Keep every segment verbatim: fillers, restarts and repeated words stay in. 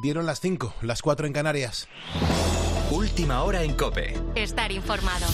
Dieron las cinco, las cuatro en Canarias. Última hora en COPE. Estar informado.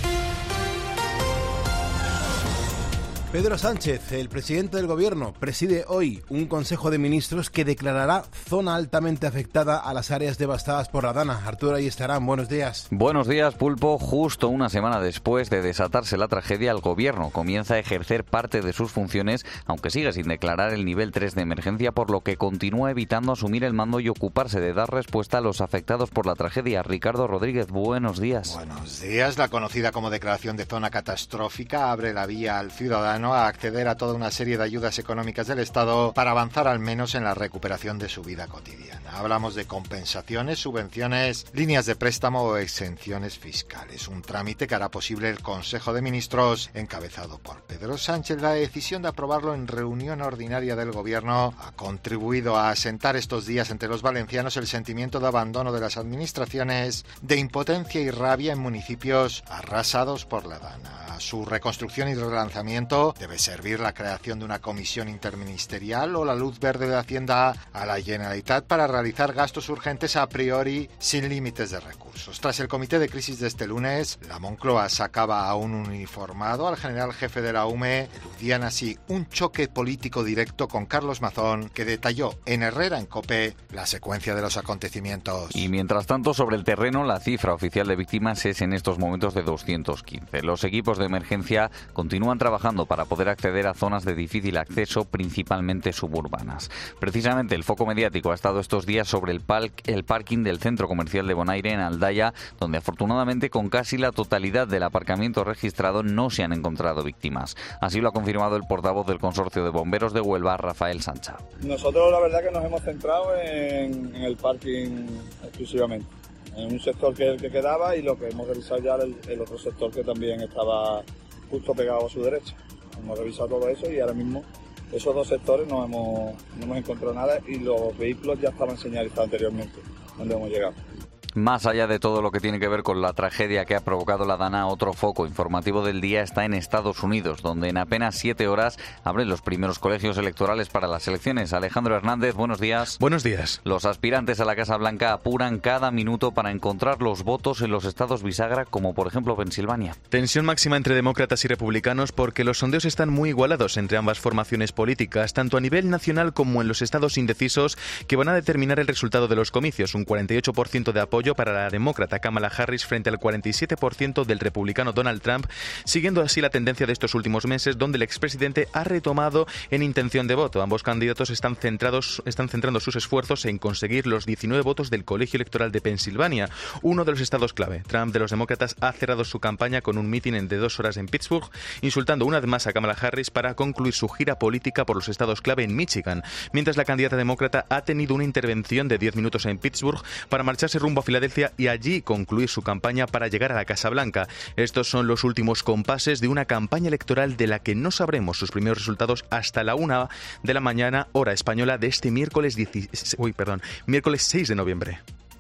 Pedro Sánchez, el presidente del Gobierno, preside hoy un Consejo de Ministros que declarará zona altamente afectada a las áreas devastadas por la Dana. Arturo Ayestarán, buenos días. Buenos días, Pulpo. Justo una semana después de desatarse la tragedia, el Gobierno comienza a ejercer parte de sus funciones, aunque sigue sin declarar el nivel tres de emergencia, por lo que continúa evitando asumir el mando y ocuparse de dar respuesta a los afectados por la tragedia. Ricardo Rodríguez, buenos días. Buenos días. La conocida como declaración de zona catastrófica abre la vía al ciudadano a acceder a toda una serie de ayudas económicas del Estado para avanzar al menos en la recuperación de su vida cotidiana. Hablamos de compensaciones, subvenciones, líneas de préstamo o exenciones fiscales. Un trámite que hará posible el Consejo de Ministros encabezado por Pedro Sánchez. La decisión de aprobarlo en reunión ordinaria del Gobierno ha contribuido a asentar estos días entre los valencianos el sentimiento de abandono de las administraciones, de impotencia y rabia en municipios arrasados por la Dana. A su reconstrucción y relanzamiento debe servir la creación de una comisión interministerial o la luz verde de Hacienda a la Generalitat para realizar gastos urgentes a priori sin límites de recursos. Tras el comité de crisis de este lunes, la Moncloa sacaba a un uniformado, al general jefe de la U M E, eludían así un choque político directo con Carlos Mazón, que detalló en Herrera en COPE la secuencia de los acontecimientos. Y mientras tanto, sobre el terreno, la cifra oficial de víctimas es en estos momentos de doscientos quince. Los equipos de emergencia continúan trabajando para poder acceder a zonas de difícil acceso, principalmente suburbanas. Precisamente el foco mediático ha estado estos días sobre el, pal- el parking del centro comercial de Bonaire en Aldaya, donde afortunadamente con casi la totalidad del aparcamiento registrado no se han encontrado víctimas. Así lo ha confirmado el portavoz del Consorcio de Bomberos de Huelva, Rafael Sancha. Nosotros la verdad que nos hemos centrado en, en el parking exclusivamente. En un sector que es el que quedaba y lo que hemos revisado ya el, el otro sector que también estaba justo pegado a su derecha. Hemos revisado todo eso y ahora mismo esos dos sectores no hemos, no hemos encontrado nada y los vehículos ya estaban señalizados anteriormente donde hemos llegado. Más allá de todo lo que tiene que ver con la tragedia que ha provocado la Dana, otro foco informativo del día está en Estados Unidos, donde en apenas siete horas abren los primeros colegios electorales para las elecciones. Alejandro Hernández, buenos días. Buenos días. Los aspirantes a la Casa Blanca apuran cada minuto para encontrar los votos en los estados bisagra, como por ejemplo Pensilvania. Tensión máxima entre demócratas y republicanos porque los sondeos están muy igualados entre ambas formaciones políticas, tanto a nivel nacional como en los estados indecisos que van a determinar el resultado de los comicios. Un cuarenta y ocho por ciento de apoyo para la demócrata Kamala Harris frente al cuarenta y siete por ciento del republicano Donald Trump, siguiendo así la tendencia de estos últimos meses, donde el expresidente ha retomado en intención de voto. Ambos candidatos están centrados, están centrando sus esfuerzos en conseguir los diecinueve votos del Colegio Electoral de Pensilvania, uno de los estados clave. Trump, de los demócratas, ha cerrado su campaña con un mitin de dos horas en Pittsburgh, insultando una vez más a Kamala Harris para concluir su gira política por los estados clave en Michigan, mientras la candidata demócrata ha tenido una intervención de diez minutos en Pittsburgh para marcharse rumbo a Filadelfia y allí concluir su campaña para llegar a la Casa Blanca. Estos son los últimos compases de una campaña electoral de la que no sabremos sus primeros resultados hasta la una de la mañana, hora española, de este miércoles, diez... Uy, perdón, miércoles seis de noviembre.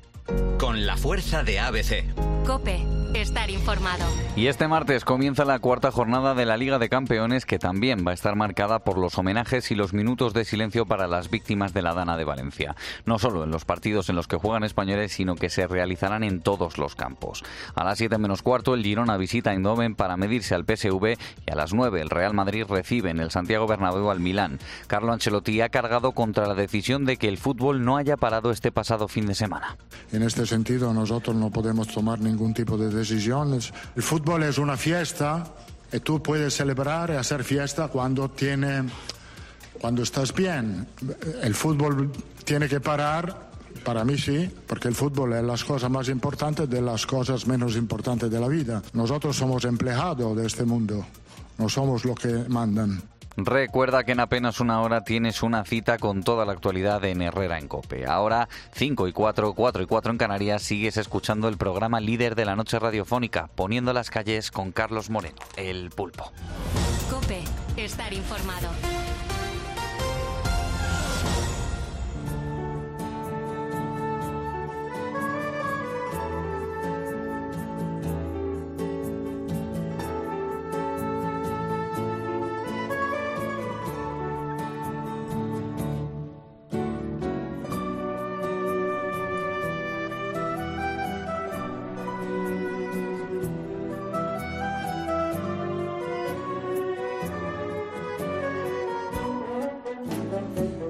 Con la fuerza de A B C. COPE. Estar informado. Y este martes comienza la cuarta jornada de la Liga de Campeones, que también va a estar marcada por los homenajes y los minutos de silencio para las víctimas de la Dana de Valencia. No solo en los partidos en los que juegan españoles, sino que se realizarán en todos los campos. A las siete menos cuarto el Girona visita Eindhoven para medirse al P S V y a las nueve el Real Madrid recibe en el Santiago Bernabéu al Milán. Carlo Ancelotti ha cargado contra la decisión de que el fútbol no haya parado este pasado fin de semana. En este sentido, nosotros no podemos tomar ningún tipo de decisiones. El fútbol es una fiesta y tú puedes celebrar y hacer fiesta cuando tiene, cuando estás bien. El fútbol tiene que parar, para mí sí, porque el fútbol es las cosas más importantes de las cosas menos importantes de la vida. Nosotros somos empleados de este mundo, no somos los que mandan. Recuerda que en apenas una hora tienes una cita con toda la actualidad en Herrera en COPE. Ahora, cinco y cuatro, cuatro y cuatro en Canarias, sigues escuchando el programa líder de la noche radiofónica, Poniendo las calles con Carlos Moreno, el Pulpo. COPE. Estar informado.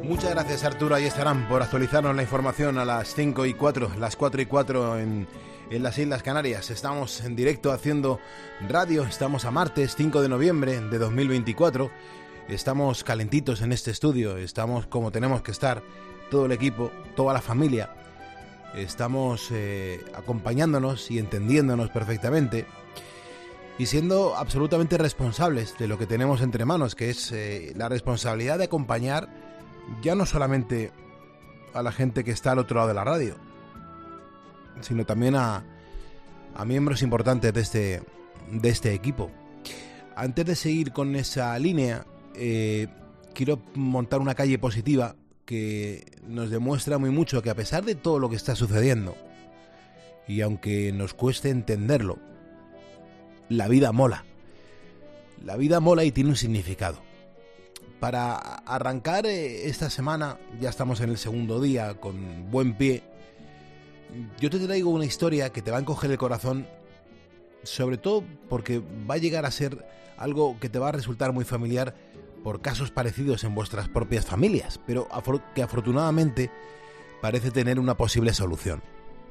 Muchas gracias, Arturo Ayestarán, por actualizarnos la información a las cinco y cuatro, las cuatro y cuatro en, en las Islas Canarias. Estamos en directo haciendo radio, estamos a martes cinco de noviembre de dos mil veinticuatro, estamos calentitos en este estudio, estamos como tenemos que estar, todo el equipo, toda la familia, estamos eh, acompañándonos y entendiéndonos perfectamente y siendo absolutamente responsables de lo que tenemos entre manos, que es eh, la responsabilidad de acompañar ya no solamente a la gente que está al otro lado de la radio, sino también a, a miembros importantes de este, de este equipo. Antes de seguir con esa línea, eh, quiero montar una calle positiva que nos demuestra muy mucho que a pesar de todo lo que está sucediendo, y aunque nos cueste entenderlo, la vida mola. La vida mola y tiene un significado. Para arrancar esta semana, ya estamos en el segundo día, con buen pie, yo te traigo una historia que te va a encoger el corazón, sobre todo porque va a llegar a ser algo que te va a resultar muy familiar por casos parecidos en vuestras propias familias, pero que afortunadamente parece tener una posible solución.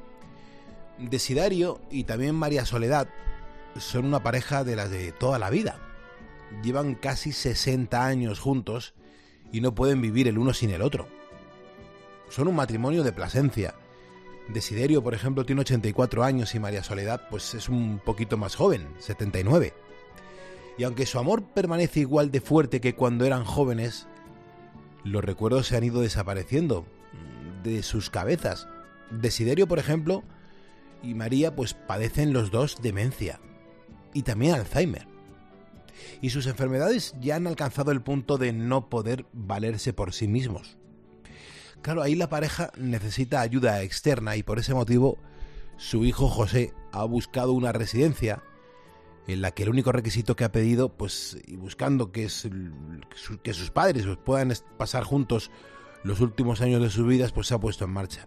Desiderio y también María Soledad son una pareja de las de toda la vida. Llevan casi sesenta años juntos y no pueden vivir el uno sin el otro. Son un matrimonio de Plasencia. Desiderio, por ejemplo, tiene ochenta y cuatro años y María Soledad pues es un poquito más joven, setenta y nueve. Y aunque su amor permanece igual de fuerte que cuando eran jóvenes, los recuerdos se han ido desapareciendo de sus cabezas. Desiderio, por ejemplo, y María pues padecen los dos demencia y también Alzheimer. Y sus enfermedades ya han alcanzado el punto de no poder valerse por sí mismos. Claro, ahí la pareja necesita ayuda externa y por ese motivo su hijo José ha buscado una residencia en la que el único requisito que ha pedido, pues, y buscando que, es, que sus padres pues, puedan pasar juntos los últimos años de sus vidas, pues se ha puesto en marcha.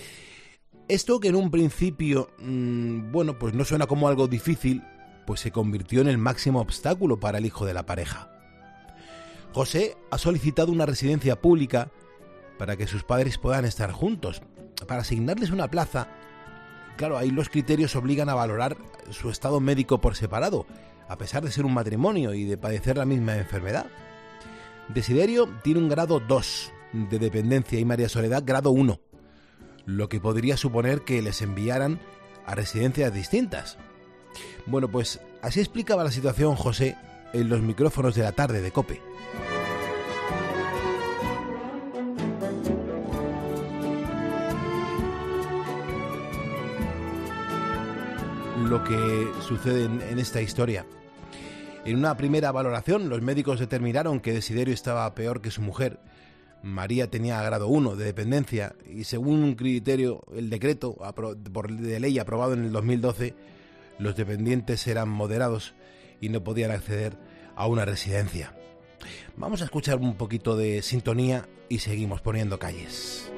Esto que en un principio, mmm, bueno, pues no suena como algo difícil, pues se convirtió en el máximo obstáculo para el hijo de la pareja. José ha solicitado una residencia pública para que sus padres puedan estar juntos. Para asignarles una plaza, claro, ahí los criterios obligan a valorar su estado médico por separado, a pesar de ser un matrimonio y de padecer la misma enfermedad. Desiderio tiene un grado dos de dependencia y María Soledad grado uno, lo que podría suponer que les enviaran a residencias distintas. Bueno, pues así explicaba la situación José en los micrófonos de la tarde de COPE. Lo que sucede en, en esta historia. En una primera valoración, los médicos determinaron que Desiderio estaba peor que su mujer. María tenía grado uno de dependencia y según un criterio, el decreto por de ley aprobado en el dos mil doce, los dependientes eran moderados y no podían acceder a una residencia. Vamos a escuchar un poquito de sintonía y seguimos poniendo calles.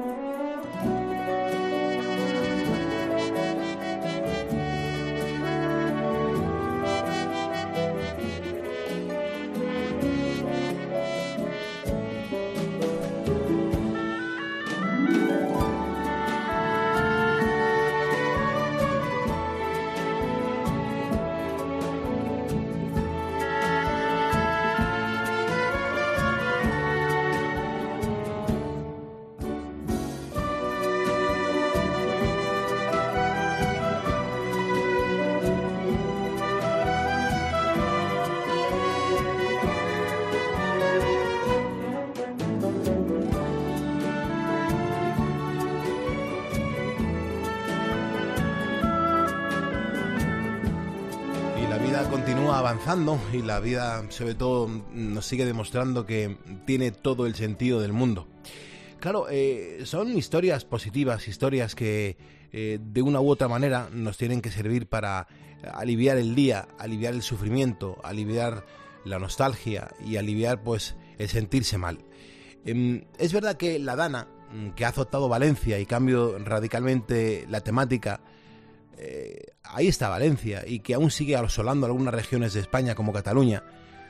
Continúa avanzando y la vida sobre todo nos sigue demostrando que tiene todo el sentido del mundo. Claro, eh, son historias positivas, historias que eh, de una u otra manera nos tienen que servir para aliviar el día, aliviar el sufrimiento, aliviar la nostalgia y aliviar pues el sentirse mal. Eh, es verdad que la Dana, que ha azotado Valencia y cambio radicalmente la temática, Eh, ahí está Valencia y que aún sigue asolando algunas regiones de España como Cataluña,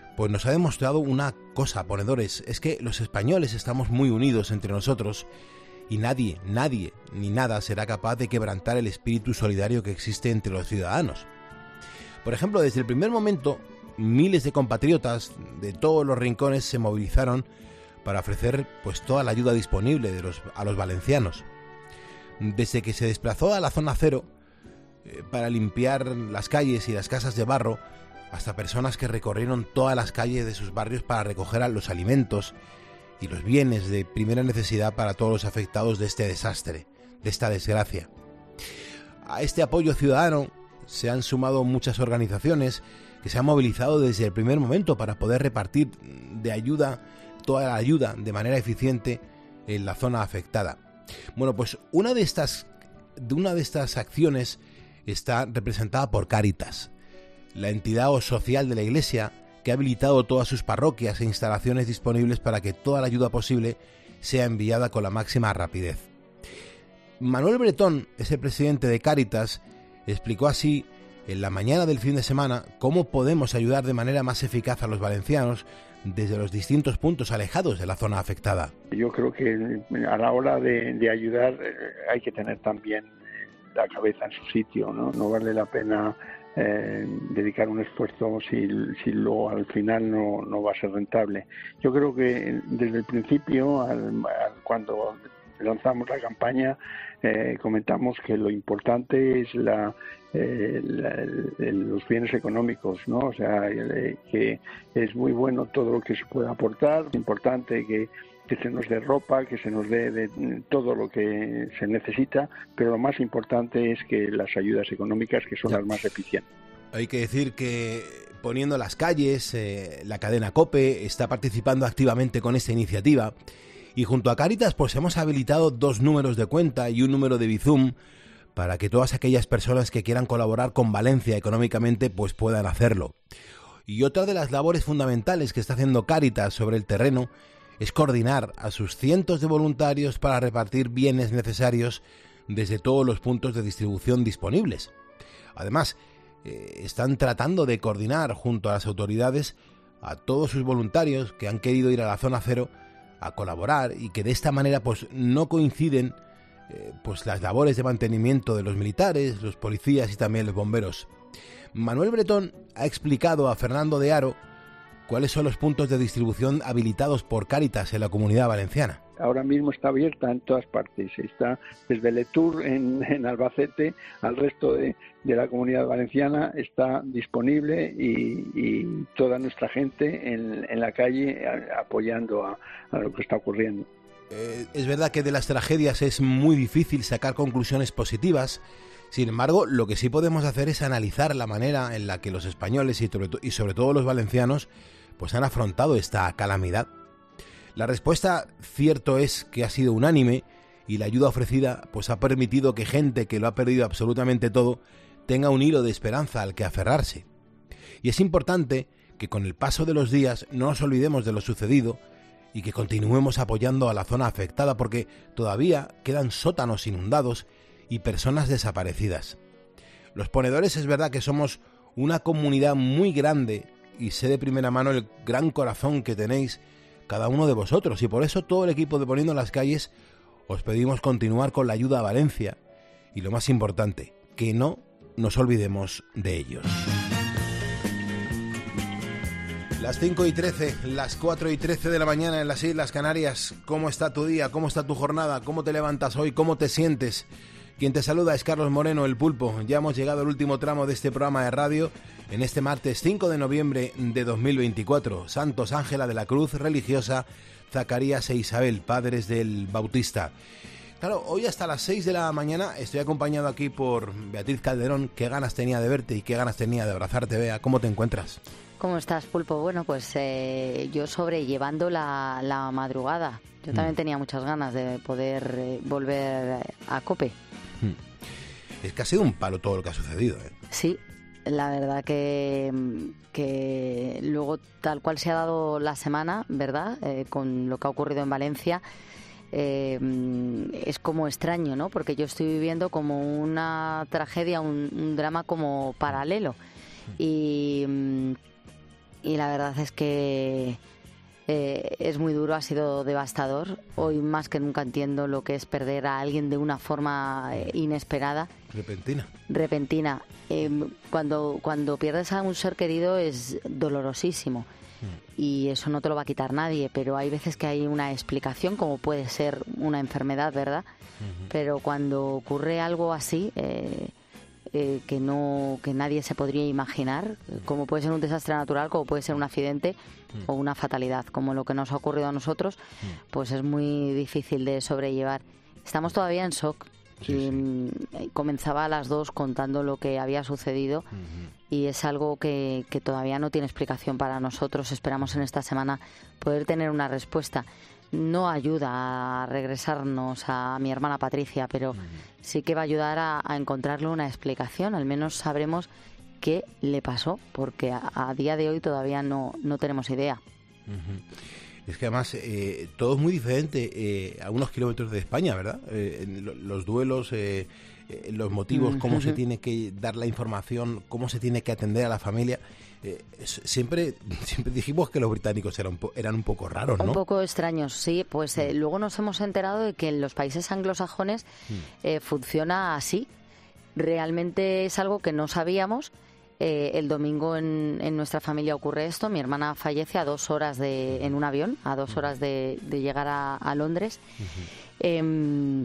pues nos ha demostrado una cosa, ponedores, es que los españoles estamos muy unidos entre nosotros y nadie, nadie, ni nada será capaz de quebrantar el espíritu solidario que existe entre los ciudadanos. Por ejemplo, desde el primer momento, miles de compatriotas de todos los rincones se movilizaron para ofrecer pues toda la ayuda disponible de los, a los valencianos. Desde que se desplazó a la zona cero eh, para limpiar las calles y las casas de barro, hasta personas que recorrieron todas las calles de sus barrios para recoger los alimentos y los bienes de primera necesidad para todos los afectados de este desastre, de esta desgracia. A este apoyo ciudadano se han sumado muchas organizaciones que se han movilizado desde el primer momento para poder repartir de ayuda, toda la ayuda de manera eficiente en la zona afectada. Bueno, pues una de estas, de una de estas acciones está representada por Cáritas, la entidad social de la Iglesia que ha habilitado todas sus parroquias e instalaciones disponibles para que toda la ayuda posible sea enviada con la máxima rapidez. Manuel Bretón es el presidente de Cáritas, explicó así en la mañana del fin de semana cómo podemos ayudar de manera más eficaz a los valencianos desde los distintos puntos alejados de la zona afectada. Yo creo que a la hora de, de ayudar hay que tener también la cabeza en su sitio, ¿no? No vale la pena Eh, dedicar un esfuerzo si, si luego al final no, no va a ser rentable. Yo creo que desde el principio, al, al, cuando lanzamos la campaña, eh, comentamos que lo importante es la, eh, la, el, los bienes económicos, ¿no? O sea, el, que es muy bueno todo lo que se pueda aportar, es importante que que se nos dé ropa, que se nos dé de todo lo que se necesita, pero lo más importante es que las ayudas económicas, que son ya las más eficientes. Hay que decir que poniendo las calles, eh, la cadena COPE está participando activamente con esta iniciativa y junto a Cáritas pues hemos habilitado dos números de cuenta y un número de Bizum para que todas aquellas personas que quieran colaborar con Valencia económicamente pues puedan hacerlo. Y otra de las labores fundamentales que está haciendo Cáritas sobre el terreno es coordinar a sus cientos de voluntarios para repartir bienes necesarios desde todos los puntos de distribución disponibles. Además, eh, están tratando de coordinar junto a las autoridades a todos sus voluntarios que han querido ir a la zona cero a colaborar y que de esta manera pues no coinciden eh, pues las labores de mantenimiento de los militares, los policías y también los bomberos. Manuel Bretón ha explicado a Fernando de Haro cuáles son los puntos de distribución habilitados por Cáritas en la Comunidad Valenciana. Ahora mismo está abierta en todas partes, está desde Letour en, en Albacete al resto de, de la Comunidad Valenciana, está disponible y, y toda nuestra gente en, en la calle a, apoyando a, a lo que está ocurriendo. Eh, es verdad que de las tragedias es muy difícil sacar conclusiones positivas. Sin embargo, lo que sí podemos hacer es analizar la manera en la que los españoles y sobre, y sobre todo los valencianos pues han afrontado esta calamidad. La respuesta, cierto es que ha sido unánime y la ayuda ofrecida pues ha permitido que gente que lo ha perdido absolutamente todo tenga un hilo de esperanza al que aferrarse. Y es importante que con el paso de los días no nos olvidemos de lo sucedido y que continuemos apoyando a la zona afectada porque todavía quedan sótanos inundados y personas desaparecidas. Los ponedores es verdad que somos una comunidad muy grande y sé de primera mano el gran corazón que tenéis cada uno de vosotros y por eso todo el equipo de Poniendo en las Calles os pedimos continuar con la ayuda a Valencia y lo más importante, que no nos olvidemos de ellos. Las cinco y trece, las cuatro y trece de la mañana en las Islas Canarias. ¿Cómo está tu día? ¿Cómo está tu jornada? ¿Cómo te levantas hoy? ¿Cómo te sientes? Quien te saluda es Carlos Moreno, el Pulpo. Ya hemos llegado al último tramo de este programa de radio en este martes cinco de noviembre de dos mil veinticuatro. Santos Ángela de la Cruz, religiosa, Zacarías e Isabel, padres del Bautista. Claro, hoy hasta las seis de la mañana estoy acompañado aquí por Beatriz Calderón. Qué ganas tenía de verte y qué ganas tenía de abrazarte, Bea. ¿Cómo te encuentras? ¿Cómo estás, Pulpo? Bueno, pues eh, yo sobrellevando la, la madrugada. Yo también mm. tenía muchas ganas de poder eh, volver a COPE. Es que ha sido un palo todo lo que ha sucedido, ¿eh? Sí, la verdad que, que luego tal cual se ha dado la semana, ¿verdad? Eh, con lo que ha ocurrido en Valencia, eh, es como extraño, ¿no? Porque yo estoy viviendo como una tragedia, un, un drama como paralelo. Y, y la verdad es que eh, es muy duro, ha sido devastador. Hoy más que nunca entiendo lo que es perder a alguien de una forma eh, inesperada. Repentina. Repentina. Eh, cuando, cuando pierdes a un ser querido es dolorosísimo. Y eso no te lo va a quitar nadie, pero hay veces que hay una explicación, como puede ser una enfermedad, ¿verdad? Uh-huh. Pero cuando ocurre algo así, eh, eh, que no que nadie se podría imaginar, como puede ser un desastre natural, como puede ser un accidente uh-huh. o una fatalidad, como lo que nos ha ocurrido a nosotros, uh-huh. pues es muy difícil de sobrellevar. Estamos todavía en shock. Sí, y sí. Comenzaba a las dos contando lo que había sucedido uh-huh. y es algo que, que todavía no tiene explicación para nosotros. Esperamos en esta semana poder tener una respuesta. No ayuda a regresarnos a mi hermana Patricia, pero uh-huh. sí que va a ayudar a, a encontrarle una explicación. Al menos sabremos qué le pasó, porque a, a día de hoy todavía no, no tenemos idea. Uh-huh. Es que además eh, todo es muy diferente eh, a unos kilómetros de España, ¿verdad? Eh, los duelos, eh, eh, los motivos, cómo uh-huh. se tiene que dar la información, cómo se tiene que atender a la familia. Eh, siempre siempre dijimos que los británicos eran un, po- eran un poco raros, ¿no? Un poco extraños, sí. Pues eh, luego nos hemos enterado de que en los países anglosajones eh, funciona así. Realmente es algo que no sabíamos. Eh, el domingo en, en nuestra familia ocurre esto. Mi hermana fallece a dos horas de, en un avión, a dos horas de, de llegar a, a Londres. Uh-huh. Eh,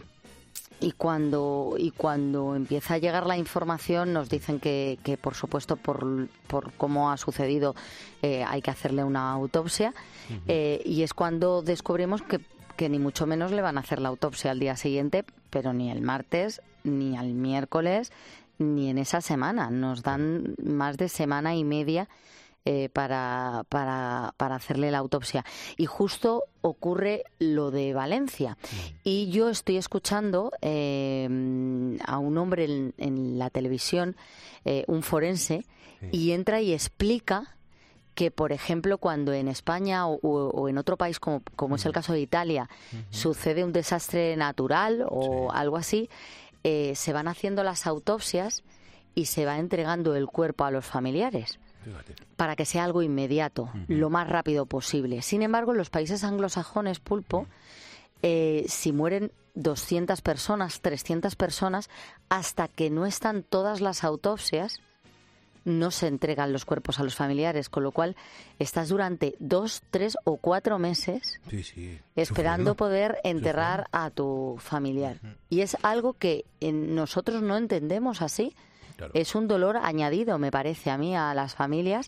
y cuando y cuando empieza a llegar la información nos dicen que, que por supuesto, por, por cómo ha sucedido, eh, hay que hacerle una autopsia. Uh-huh. Eh, y es cuando descubrimos que, que ni mucho menos le van a hacer la autopsia al día siguiente, pero ni el martes, ni al miércoles, ni en esa semana. Nos dan más de semana y media eh, para, para, para hacerle la autopsia. Y justo ocurre lo de Valencia. Y yo estoy escuchando eh, a un hombre en, en la televisión, eh, un forense, sí. y entra y explica que, por ejemplo, cuando en España o, o en otro país, como, como uh-huh. es el caso de Italia, uh-huh. sucede un desastre natural o sí. algo así, Eh, se van haciendo las autopsias y se va entregando el cuerpo a los familiares. Fíjate. Para que sea algo inmediato, uh-huh. lo más rápido posible. Sin embargo, en los países anglosajones, Pulpo, uh-huh. eh, si mueren doscientas personas, trescientas personas, hasta que no están todas las autopsias, no se entregan los cuerpos a los familiares, con lo cual estás durante dos, tres o cuatro meses sí, sí. esperando Sufriendo. poder enterrar Sufriendo. a tu familiar. Uh-huh. Y es algo que en nosotros no entendemos así. Claro. Es un dolor añadido, me parece a mí, a las familias,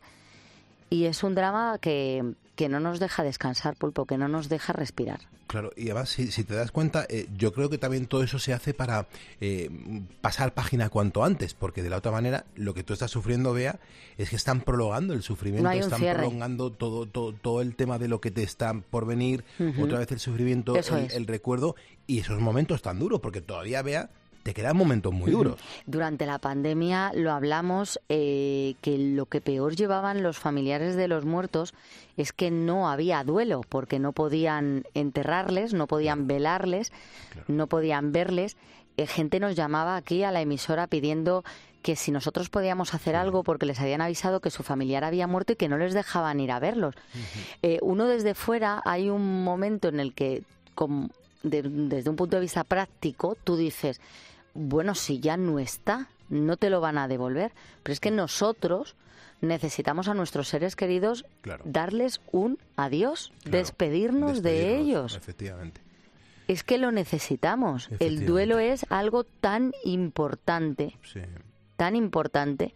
y es un drama que, que no nos deja descansar, Pulpo, que no nos deja respirar. Claro, y además, si, si te das cuenta, eh, yo creo que también todo eso se hace para eh, pasar página cuanto antes, porque de la otra manera, lo que tú estás sufriendo, Bea, es que están prolongando el sufrimiento, no están cierre. prolongando todo, todo todo el tema de lo que te está por venir, uh-huh. otra vez el sufrimiento, el, el recuerdo, y esos momentos tan duros, porque todavía, Bea, te quedan momentos muy duros. Durante la pandemia lo hablamos, eh, que lo que peor llevaban los familiares de los muertos es que no había duelo, porque no podían enterrarles, no podían velarles, claro. no podían verles. Eh, gente nos llamaba aquí a la emisora pidiendo que si nosotros podíamos hacer sí. algo, porque les habían avisado que su familiar había muerto y que no les dejaban ir a verlos. Uh-huh. Eh, uno desde fuera, hay un momento en el que, con, de, desde un punto de vista práctico, tú dices, bueno, si ya no está, no te lo van a devolver. Pero es que nosotros necesitamos a nuestros seres queridos claro. darles un adiós, claro. despedirnos, despedirnos de ellos. Efectivamente. Es que lo necesitamos. El duelo es algo tan importante, sí. tan importante,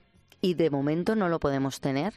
y de momento no lo podemos tener.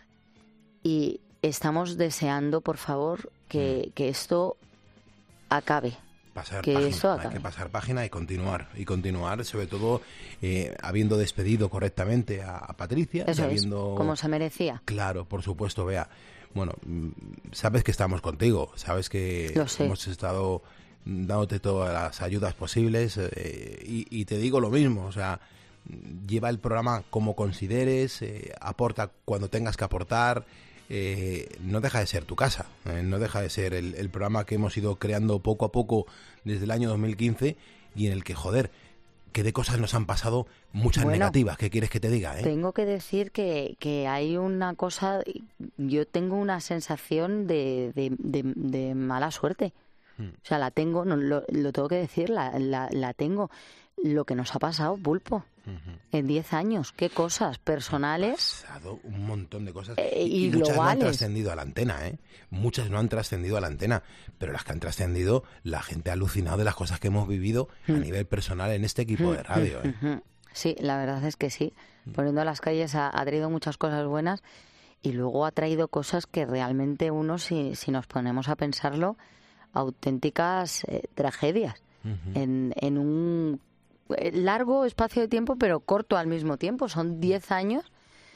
Y estamos deseando, por favor, que, mm. que esto acabe. Pasar que página, eso hay que pasar página y continuar, y continuar sobre todo eh, habiendo despedido correctamente a, a Patricia. Eso habiendo... es, como se merecía. Claro, por supuesto, Bea. Bueno, sabes que estamos contigo, sabes que hemos estado dándote todas las ayudas posibles eh, y, y te digo lo mismo, o sea, lleva el programa como consideres, eh, aporta cuando tengas que aportar. Eh, no deja de ser tu casa, eh, no deja de ser el, el programa que hemos ido creando poco a poco desde el año dos mil quince y en el que, joder, que de cosas nos han pasado muchas bueno, negativas. ¿Qué quieres que te diga? ¿eh? Tengo que decir que, que hay una cosa, yo tengo una sensación de, de, de, de mala suerte. Hmm. O sea, la tengo, no, lo, lo tengo que decir, la, la, la tengo. Lo que nos ha pasado, Pulpo, uh-huh. en diez años, qué cosas personales. Ha pasado un montón de cosas eh, y, y muchas globales. No han trascendido a la antena, ¿eh? Muchas no han trascendido a la antena, pero las que han trascendido, la gente ha alucinado de las cosas que hemos vivido uh-huh. a nivel personal en este equipo uh-huh. de radio. ¿eh? Uh-huh. Sí, la verdad es que sí. Poniendo a las calles ha, ha traído muchas cosas buenas y luego ha traído cosas que realmente uno, si, si nos ponemos a pensarlo, auténticas eh, tragedias uh-huh. en, en un largo espacio de tiempo, pero corto al mismo tiempo. Son diez años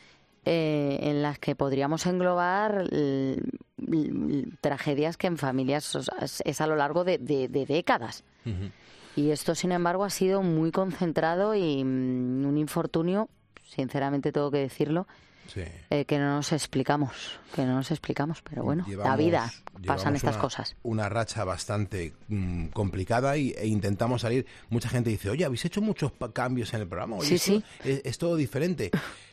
eh, en las que podríamos englobar l- l- tragedias que en familias o sea, es a lo largo de, de, de décadas. Uh-huh. Y esto, sin embargo, ha sido muy concentrado y mm, un infortunio, sinceramente tengo que decirlo, sí. eh, que no nos explicamos, que no nos explicamos, pero bueno, llevamos, la vida, pasan estas una, cosas. Una racha bastante mm, complicada y, e intentamos salir. Mucha gente dice, oye, ¿habéis hecho muchos pa- cambios en el programa? Oye, sí, esto, sí. Es, es todo diferente.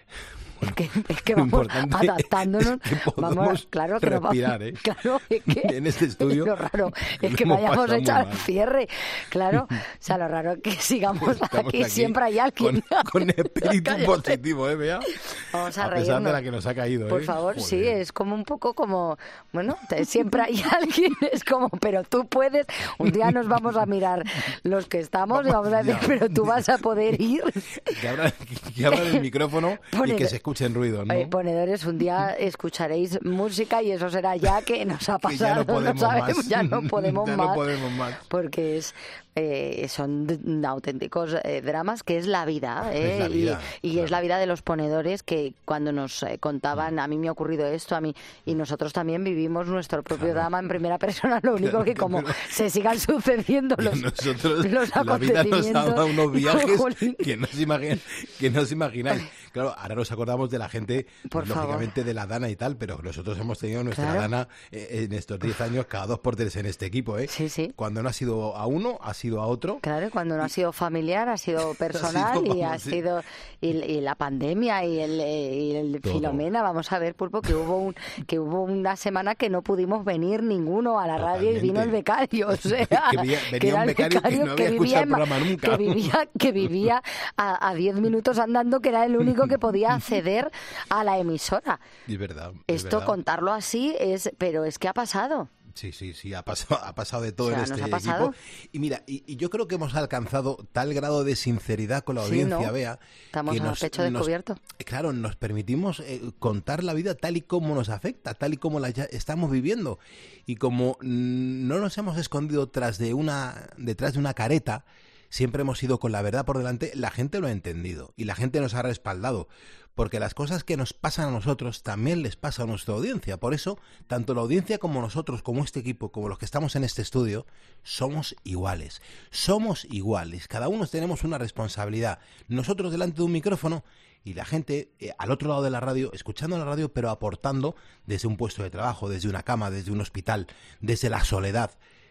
Es que, es que vamos adaptándonos, es que vamos, claro que respirar, no ¿eh? Claro, es que en este estudio. Lo raro es que vayamos a echar el cierre, claro. O sea, lo raro es que sigamos aquí, aquí, siempre hay alguien. Con, con espíritu positivo, ¿eh, Bea? Vamos a, a reírnos. pesar de la que nos ha caído, ¿eh? Por favor, Joder. Sí, es como un poco como, bueno, te, siempre hay alguien, es como, pero tú puedes, un día nos vamos a mirar los que estamos vamos, y vamos a decir, ya, pero tú vas a poder ir. Que abran que abra el micrófono Poner, y que se escuchen ruidos, ¿no? Eh, ponedores, un día escucharéis música y eso será ya que nos ha pasado, ya no podemos no sabemos, más. ya no podemos ya más. No podemos más. Porque es eh, son d- auténticos eh, dramas que es la vida, ¿eh? Es la vida, y, y claro. es la vida de los ponedores que cuando nos eh, contaban, a mí me ha ocurrido esto, a mí y nosotros también vivimos nuestro propio claro. drama en primera persona, lo único claro, que como pero, se sigan sucediendo los, nosotros, los la vida nos ha dado unos viajes no, que no, se imaginan, que no os imagináis. Claro, ahora nos acordamos de la gente, Por lógicamente favor. de la Dana y tal, pero nosotros hemos tenido nuestra claro. Dana eh, en estos diez años cada dos por tres en este equipo, ¿eh? Sí, sí. Cuando no ha sido a uno, ha sido a otro. Claro, cuando no ha sido familiar, ha sido personal ha sido, y ha sí. sido y, y la pandemia y el, y el Filomena. Vamos a ver, Pulpo, que hubo un que hubo una semana que no pudimos venir ninguno a la Totalmente. radio y vino el becario, o sea, que venía, venía que era un becario, becario que no había que escuchado el programa nunca. Que vivía, que vivía a, a diez minutos andando, que era el único que podía acceder a la emisora. Es verdad. Es Esto verdad. Contarlo así es, pero es que ha pasado. Sí, sí, sí, ha pasado, ha pasado de todo o sea, en este ¿nos ha pasado? equipo. Y mira, y, y yo creo que hemos alcanzado tal grado de sinceridad con la audiencia, sí, ¿no? Bea. Estamos que a nos, pecho descubierto. Nos, claro, nos permitimos eh, contar la vida tal y como nos afecta, tal y como la ya estamos viviendo. Y como mm, no nos hemos escondido tras de una, detrás de una careta, siempre hemos ido con la verdad por delante, la gente lo ha entendido y la gente nos ha respaldado. Porque las cosas que nos pasan a nosotros también les pasa a nuestra audiencia. Por eso, tanto la audiencia como nosotros, como este equipo, como los que estamos en este estudio, somos iguales. Somos iguales. Cada uno tenemos una responsabilidad. Nosotros delante de un micrófono y la gente eh, al otro lado de la radio, escuchando la radio, pero aportando desde un puesto de trabajo, desde una cama, desde un hospital, desde la soledad.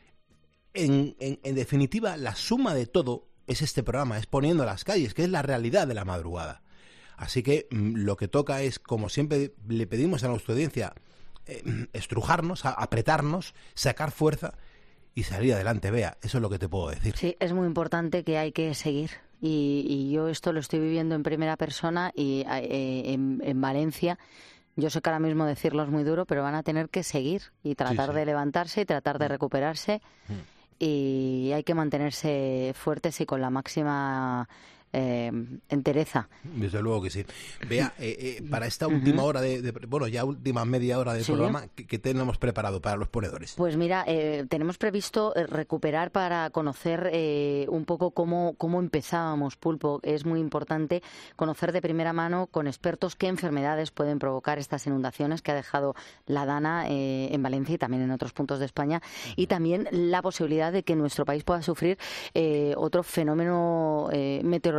En, en, en definitiva, la suma de todo es este programa, es Poniendo las Calles, que es la realidad de la madrugada. Así que mmm, lo que toca es, como siempre le pedimos a nuestra audiencia, eh, estrujarnos, a, apretarnos, sacar fuerza y salir adelante, Bea. Eso es lo que te puedo decir. Sí, es muy importante que hay que seguir. Y, y yo esto lo estoy viviendo en primera persona y eh, en, en Valencia. Yo sé que ahora mismo decirlo es muy duro, pero van a tener que seguir y tratar sí, sí. de levantarse y tratar de recuperarse. Mm. Y hay que mantenerse fuertes y con la máxima... Eh, entereza. Desde luego que sí. Bea, eh, eh, para esta última uh-huh. hora de, de, bueno, ya última media hora del sí. programa, ¿qué, ¿qué tenemos preparado para los ponedores? Pues mira, eh, tenemos previsto recuperar para conocer eh, un poco cómo, cómo empezábamos, Pulpo. Es muy importante conocer de primera mano con expertos qué enfermedades pueden provocar estas inundaciones que ha dejado la Dana eh, en Valencia y también en otros puntos de España, uh-huh. y también la posibilidad de que nuestro país pueda sufrir eh, otro fenómeno eh, meteorológico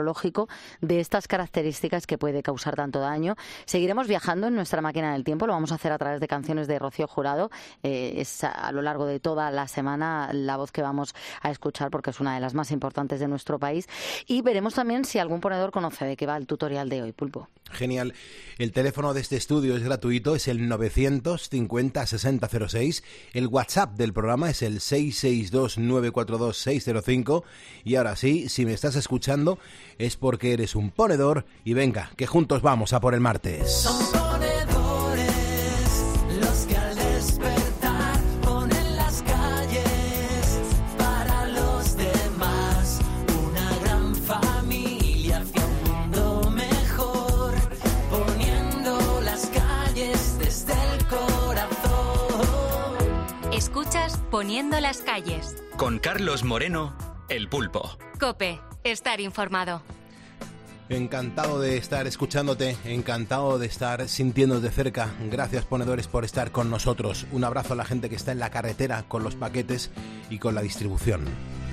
meteorológico de estas características que puede causar tanto daño. Seguiremos viajando en nuestra máquina del tiempo, lo vamos a hacer a través de canciones de Rocío Jurado. Eh, es a, a lo largo de toda la semana la voz que vamos a escuchar porque es una de las más importantes de nuestro país. Y veremos también si algún ponedor conoce de qué va el tutorial de hoy, Pulpo. Genial. El teléfono de este estudio es gratuito, es el novecientos cincuenta sesenta cero seis. El WhatsApp del programa es el seis seis dos nueve cuatro dos seis cero cinco. Y ahora sí, si me estás escuchando es porque eres un ponedor y venga, que juntos vamos a por el martes. Son ponedores los que al despertar ponen las calles para los demás, una gran familia hacia un mundo mejor, poniendo las calles desde el corazón. Escuchas Poniendo las calles. Con Carlos Moreno, El Pulpo. COPE, estar informado. Encantado de estar escuchándote, encantado de estar sintiéndonos de cerca. Gracias, ponedores, por estar con nosotros. Un abrazo a la gente que está en la carretera con los paquetes y con la distribución.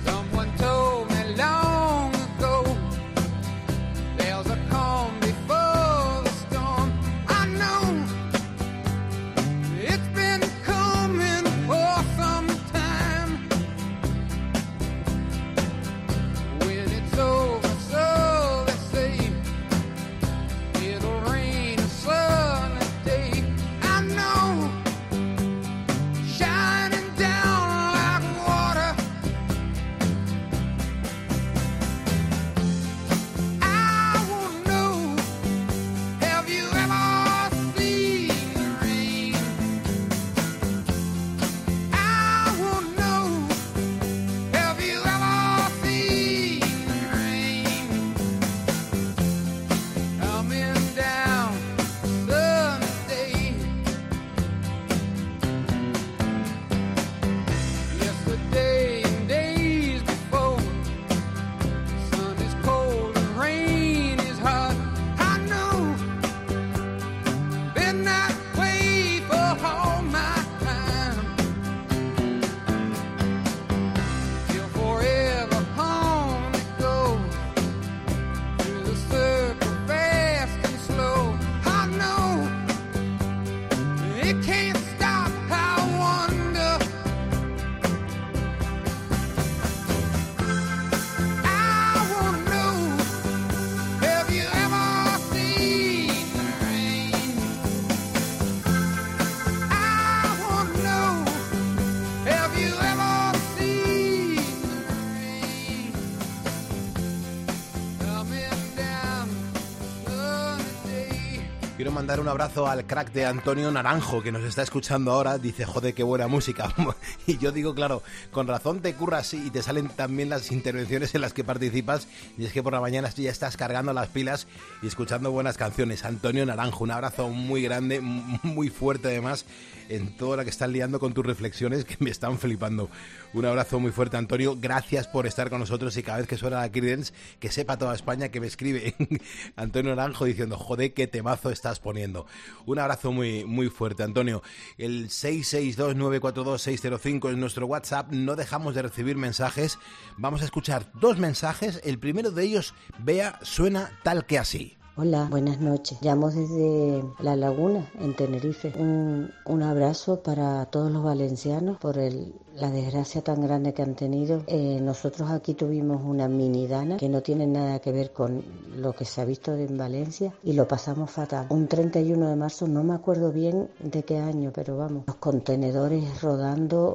Quiero mandar un abrazo al crack de Antonio Naranjo, que nos está escuchando ahora. Dice, joder, qué buena música. Y yo digo, claro, con razón te curras y te salen también las intervenciones en las que participas. Y es que por la mañana ya estás cargando las pilas y escuchando buenas canciones. Antonio Naranjo, un abrazo muy grande, muy fuerte además, en todo lo que estás liando con tus reflexiones, que me están flipando. Un abrazo muy fuerte, Antonio. Gracias por estar con nosotros y cada vez que suena la Creedence, que sepa toda España que me escribe Antonio Naranjo diciendo, joder, qué temazo estás poniendo. Un abrazo muy, muy fuerte, Antonio. El seis seis dos nueve cuatro dos seis cero cinco es nuestro WhatsApp. No dejamos de recibir mensajes. Vamos a escuchar dos mensajes. El primero de ellos, Bea, suena tal que así. Hola, buenas noches. Llamo desde La Laguna, en Tenerife. Un, un abrazo para todos los valencianos por el, la desgracia tan grande que han tenido. Eh, nosotros aquí tuvimos una mini Dana que no tiene nada que ver con lo que se ha visto en Valencia y lo pasamos fatal. Un treinta y uno de marzo, no me acuerdo bien de qué año, pero vamos, los contenedores rodando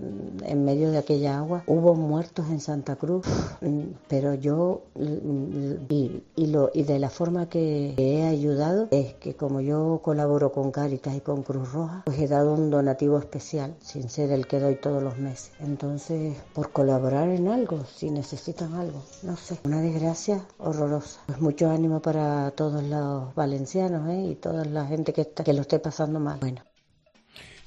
en medio de aquella agua. Hubo muertos en Santa Cruz, pero yo vi y, lo, y de la forma que he ayudado es que como yo colaboro con Cáritas y con Cruz Roja, pues he dado un donativo especial, sin ser el que doy todos los meses. Entonces, por colaborar en algo, si necesitan algo, no sé, una desgracia horrorosa. Pues mucho ánimo para todos los valencianos, ¿eh? Y toda la gente que está que lo esté pasando mal. Bueno.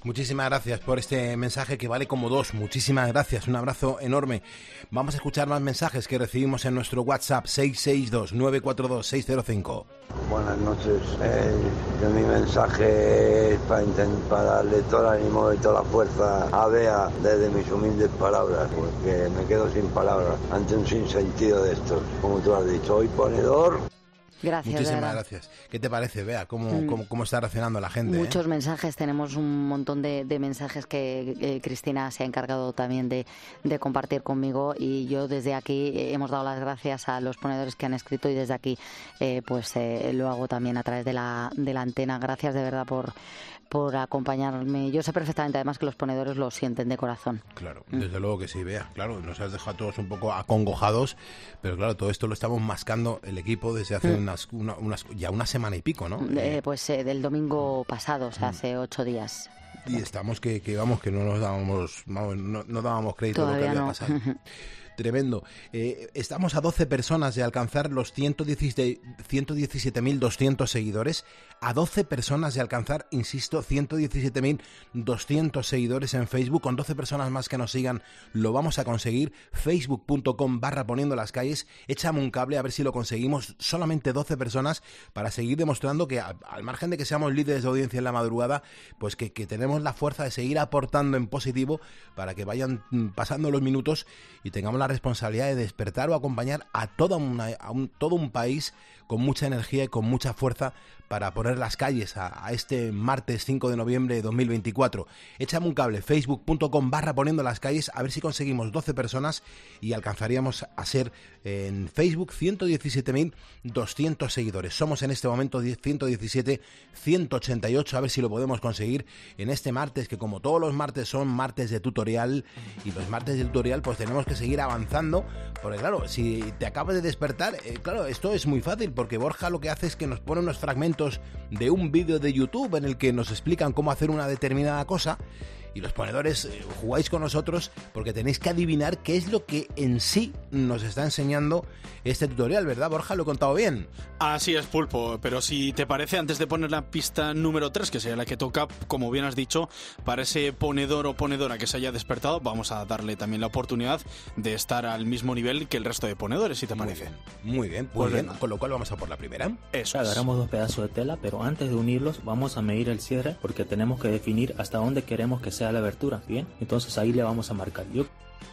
Muchísimas gracias por este mensaje que vale como dos. Muchísimas gracias, un abrazo enorme. Vamos a escuchar más mensajes que recibimos en nuestro WhatsApp seis seis dos, nueve cuatro dos, seis cero cinco. Buenas noches. Eh, yo mi mensaje es para, para darle todo el ánimo y toda la fuerza a Bea desde mis humildes palabras, porque me quedo sin palabras ante un sinsentido de estos. Como tú has dicho, hoy ponedor. Gracias. Muchísimas gracias. ¿Qué te parece, Bea? ¿Cómo, mm. cómo, cómo está reaccionando la gente? Muchos eh? mensajes, tenemos un montón de, de mensajes que eh, Cristina se ha encargado también de, de compartir conmigo, y yo desde aquí eh, hemos dado las gracias a los ponedores que han escrito, y desde aquí eh, pues eh, lo hago también a través de la, de la antena. Gracias de verdad por, por acompañarme. Yo sé perfectamente además que los ponedores lo sienten de corazón. Claro, desde mm. luego que sí, Bea. Claro, nos has dejado todos un poco acongojados, pero claro, todo esto lo estamos mascando el equipo desde hace mm. unas, una, unas ya una semana y pico, ¿no? Eh, pues eh, del domingo pasado, o sea, mm. hace ocho días. Y estamos que, que vamos, que no nos dábamos, vamos, no, no dábamos crédito a lo que había no. pasado. Tremendo. Eh, estamos a doce personas de alcanzar los ciento diecisiete mil doscientos seguidores. A doce personas de alcanzar, insisto, ciento diecisiete mil doscientos seguidores en Facebook. Con doce personas más que nos sigan, lo vamos a conseguir. Facebook punto com barra poniendo las calles. Échame un cable a ver si lo conseguimos. Solamente doce personas para seguir demostrando que, al margen de que seamos líderes de audiencia en la madrugada, pues que, que tenemos la fuerza de seguir aportando en positivo para que vayan pasando los minutos y tengamos la responsabilidad de despertar o acompañar a, toda una, a un, todo un país con mucha energía y con mucha fuerza para poner las calles a, a este martes cinco de noviembre de dos mil veinticuatro. Échame un cable, facebook punto com barra poniendo las calles, a ver si conseguimos doce personas y alcanzaríamos a ser en Facebook ciento diecisiete mil doscientos seguidores. Somos en este momento ciento diecisiete mil ciento ochenta y ocho, a ver si lo podemos conseguir en este martes, que como todos los martes son martes de tutorial, y los martes de tutorial pues tenemos que seguir avanzando, porque claro, si te acabas de despertar, eh, claro, esto es muy fácil, porque Borja lo que hace es que nos pone unos fragmentos de un vídeo de YouTube en el que nos explican cómo hacer una determinada cosa, y los ponedores eh, jugáis con nosotros porque tenéis que adivinar qué es lo que en sí nos está enseñando este tutorial, ¿verdad, Borja? ¿Lo he contado bien? Así es, Pulpo, pero si te parece, antes de poner la pista número tres, que sería la que toca, como bien has dicho, para ese ponedor o ponedora que se haya despertado, vamos a darle también la oportunidad de estar al mismo nivel que el resto de ponedores, si te parece. Muy bien, muy pues bien, venga. Con lo cual vamos a por la primera. Eso es. Agarramos dos pedazos de tela, pero antes de unirlos vamos a medir el cierre, porque tenemos que definir hasta dónde queremos que sea la abertura, ¿bien? Entonces ahí le vamos a marcar. Yo...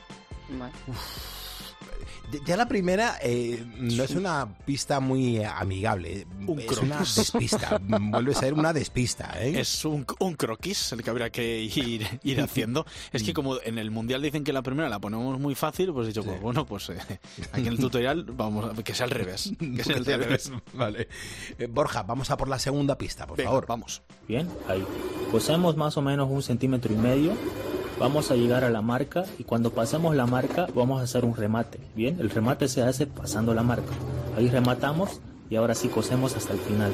Ya la primera eh, no es una pista muy amigable, un es croquis. Una despista, vuelve a ser una despista, ¿eh? Es un, un croquis el que habría que ir, ir haciendo. Es que como en el Mundial dicen que la primera la ponemos muy fácil, pues he dicho, sí. pues, bueno, pues eh, aquí en el tutorial vamos a que sea al revés. Que sea al revés. Vale. Eh, Borja, vamos a por la segunda pista, por Venga, favor. Vamos. Bien, ahí. Cosemos más o menos un centímetro y medio. Vamos a llegar a la marca y cuando pasemos la marca vamos a hacer un remate. Bien, el remate se hace pasando la marca. Ahí rematamos y ahora sí cosemos hasta el final.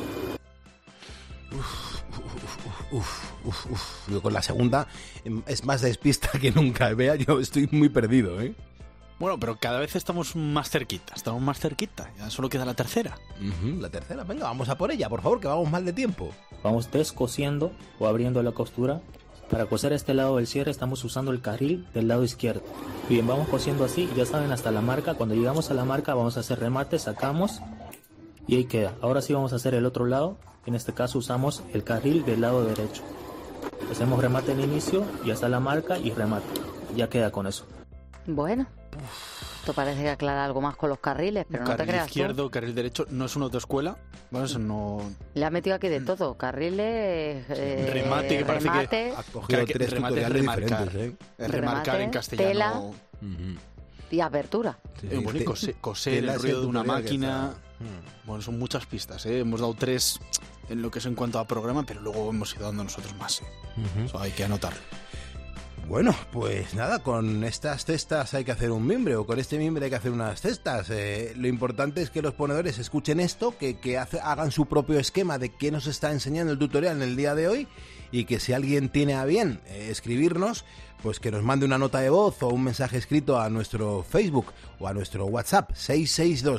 Uf, uf, uf, uf. Yo con la segunda es más despista que nunca. Vea, yo estoy muy perdido, ¿eh? Bueno, pero cada vez estamos más cerquita, estamos más cerquita. Ya solo queda la tercera. Uh-huh, la tercera, venga, vamos a por ella, por favor, que vamos mal de tiempo. Vamos descosiendo o abriendo la costura. Para coser este lado del cierre estamos usando el carril del lado izquierdo. Bien, vamos cosiendo así, ya saben, hasta la marca. Cuando llegamos a la marca vamos a hacer remate, sacamos y ahí queda. Ahora sí vamos a hacer el otro lado. En este caso usamos el carril del lado derecho. Hacemos remate en inicio y hasta la marca y remate. Ya queda con eso. Bueno, esto parece que aclara algo más con los carriles, pero no te creas tú. Carril izquierdo, tú. carril derecho, no es una autoescuela. Bueno, eso no... Le ha metido aquí de todo, carriles, eh, remate, que parece remate, que ha cogido tres tutoriales diferentes, ¿eh? Remarcar en castellano. Tela uh-huh. y apertura. Sí, sí, bueno, y coser, coser el ruido de una máquina. Bueno, son muchas pistas, ¿eh? Hemos dado tres en lo que es en cuanto a programa, pero luego hemos ido dando nosotros más, ¿eh? Uh-huh. Eso hay que anotarlo. Bueno, pues nada, con estas cestas hay que hacer un mimbre, o con este mimbre hay que hacer unas cestas. Eh, lo importante es que los ponedores escuchen esto, que, que hace, hagan su propio esquema de qué nos está enseñando el tutorial en el día de hoy, y que si alguien tiene a bien eh, escribirnos, pues que nos mande una nota de voz o un mensaje escrito a nuestro Facebook o a nuestro WhatsApp seis seis dos,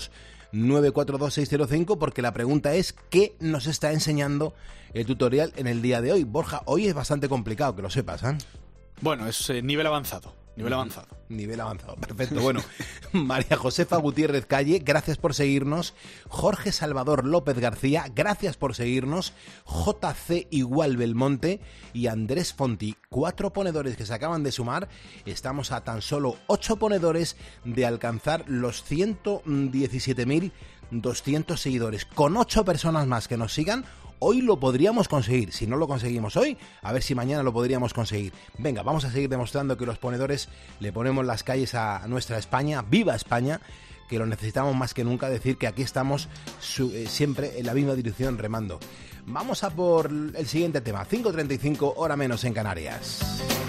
nueve cuatro dos seis cero cinco, porque la pregunta es ¿qué nos está enseñando el tutorial en el día de hoy? Borja, hoy es bastante complicado, que lo sepas, ¿eh? Bueno, es eh, nivel avanzado. Nivel avanzado. Nivel avanzado, perfecto. Bueno, María Josefa Gutiérrez Calle, gracias por seguirnos. Jorge Salvador López García, gracias por seguirnos. J C Igual Belmonte y Andrés Fonti, cuatro ponedores que se acaban de sumar. Estamos a tan solo ocho ponedores de alcanzar los ciento diecisiete mil doscientos seguidores. Con ocho personas más que nos sigan, hoy lo podríamos conseguir. Si no lo conseguimos hoy, a ver si mañana lo podríamos conseguir. Venga, vamos a seguir demostrando que los ponedores le ponemos las calles a nuestra España. ¡Viva España! Que lo necesitamos más que nunca. Decir que aquí estamos su, eh, siempre en la misma dirección remando. Vamos a por el siguiente tema. cinco treinta y cinco, hora menos en Canarias.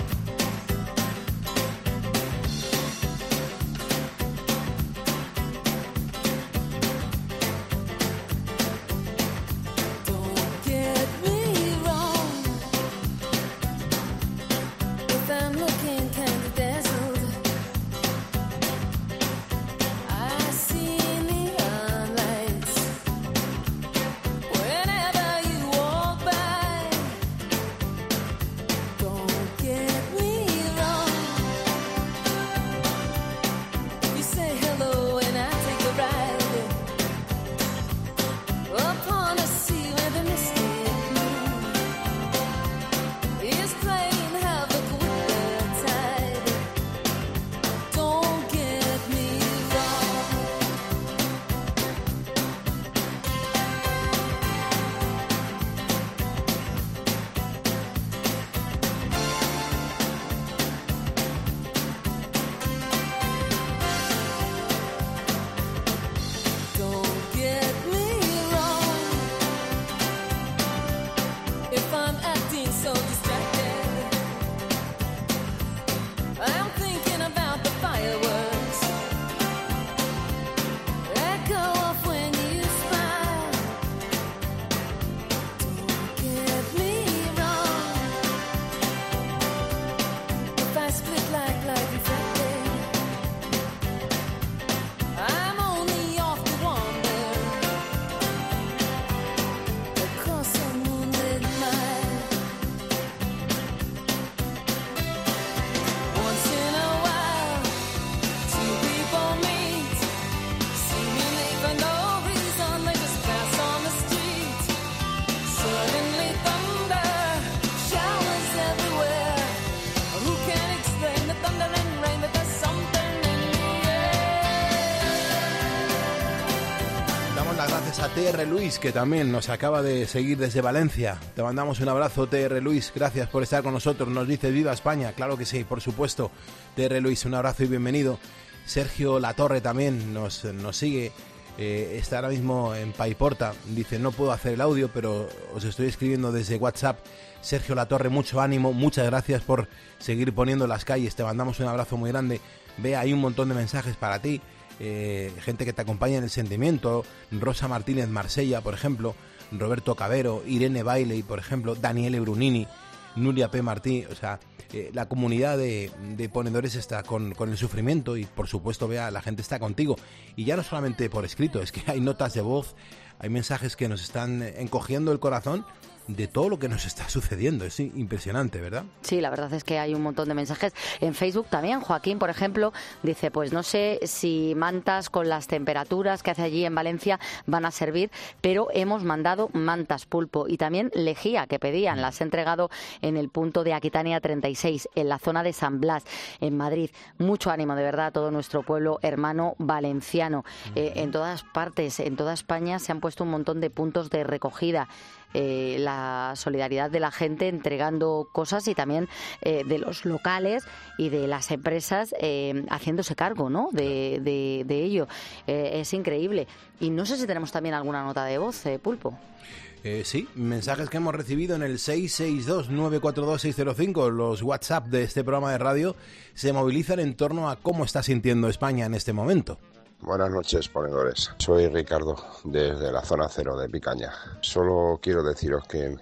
A T R Luis, que también nos acaba de seguir desde Valencia. Te mandamos un abrazo, T R Luis, gracias por estar con nosotros. Nos dice viva España, claro que sí, por supuesto. T R Luis, un abrazo y bienvenido. Sergio Latorre también nos, nos sigue, eh, está ahora mismo en Paiporta. Dice, no puedo hacer el audio, pero os estoy escribiendo desde WhatsApp. Sergio Latorre, mucho ánimo, muchas gracias por seguir poniendo las calles. Te mandamos un abrazo muy grande. Vea, hay un montón de mensajes para ti. Eh, gente que te acompaña en el sentimiento, Rosa Martínez Marsella, por ejemplo, Roberto Cabero, Irene Bailey, por ejemplo, Daniele Brunini, Nuria P. Martí, o sea, eh, la comunidad de, de ponedores está con, con el sufrimiento y por supuesto, vea, la gente está contigo. Y ya no solamente por escrito, es que hay notas de voz, hay mensajes que nos están encogiendo el corazón de todo lo que nos está sucediendo. Es impresionante, ¿verdad? Sí, la verdad es que hay un montón de mensajes. En Facebook también, Joaquín, por ejemplo, dice, pues no sé si mantas con las temperaturas que hace allí en Valencia van a servir, pero hemos mandado mantas, Pulpo, y también lejía que pedían, las he entregado en el punto de Aquitania treinta y seis, en la zona de San Blas, en Madrid. Mucho ánimo, de verdad, a todo nuestro pueblo hermano valenciano. Eh, en todas partes, en toda España se han puesto un montón de puntos de recogida. Eh, la solidaridad de la gente entregando cosas y también eh, de los locales y de las empresas eh, haciéndose cargo, ¿no? de, de, de ello. Eh, es increíble. Y no sé si tenemos también alguna nota de voz, eh, Pulpo. Eh, sí, mensajes que hemos recibido en el seis seis dos nueve cuatro dos seis cero cinco. Los WhatsApp de este programa de radio se movilizan en torno a cómo está sintiendo España en este momento. Buenas noches, ponedores. Soy Ricardo, desde la zona cero de Picaña. Solo quiero deciros que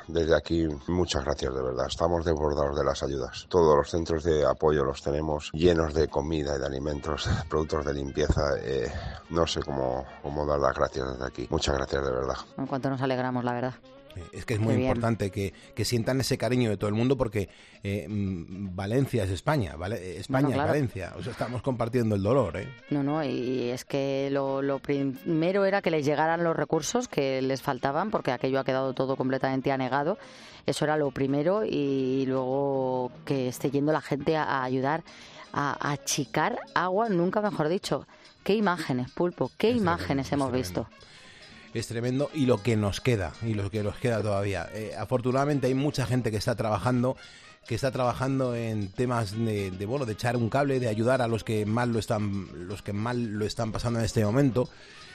desde aquí, muchas gracias de verdad. Estamos desbordados de las ayudas. Todos los centros de apoyo los tenemos llenos de comida y de alimentos, productos de limpieza. Eh, no sé cómo, cómo dar las gracias desde aquí. Muchas gracias de verdad. En cuanto nos alegramos, la verdad. Es que es muy importante que, que sientan ese cariño de todo el mundo porque eh, Valencia es España, ¿vale? España Bueno, claro. es Valencia, o sea, estamos compartiendo el dolor, ¿eh? No, no, y es que lo, lo primero era que les llegaran los recursos que les faltaban, porque aquello ha quedado todo completamente anegado. Eso era lo primero, y luego que esté yendo la gente a, a ayudar a, a achicar agua, nunca mejor dicho. Qué imágenes, Pulpo, qué es imágenes tremendo, hemos visto. Es tremendo, y lo que nos queda, y lo que nos queda todavía. Eh, afortunadamente hay mucha gente que está trabajando, que está trabajando en temas de, de bueno, de echar un cable, de ayudar a los que mal lo están, los que mal lo están pasando en este momento.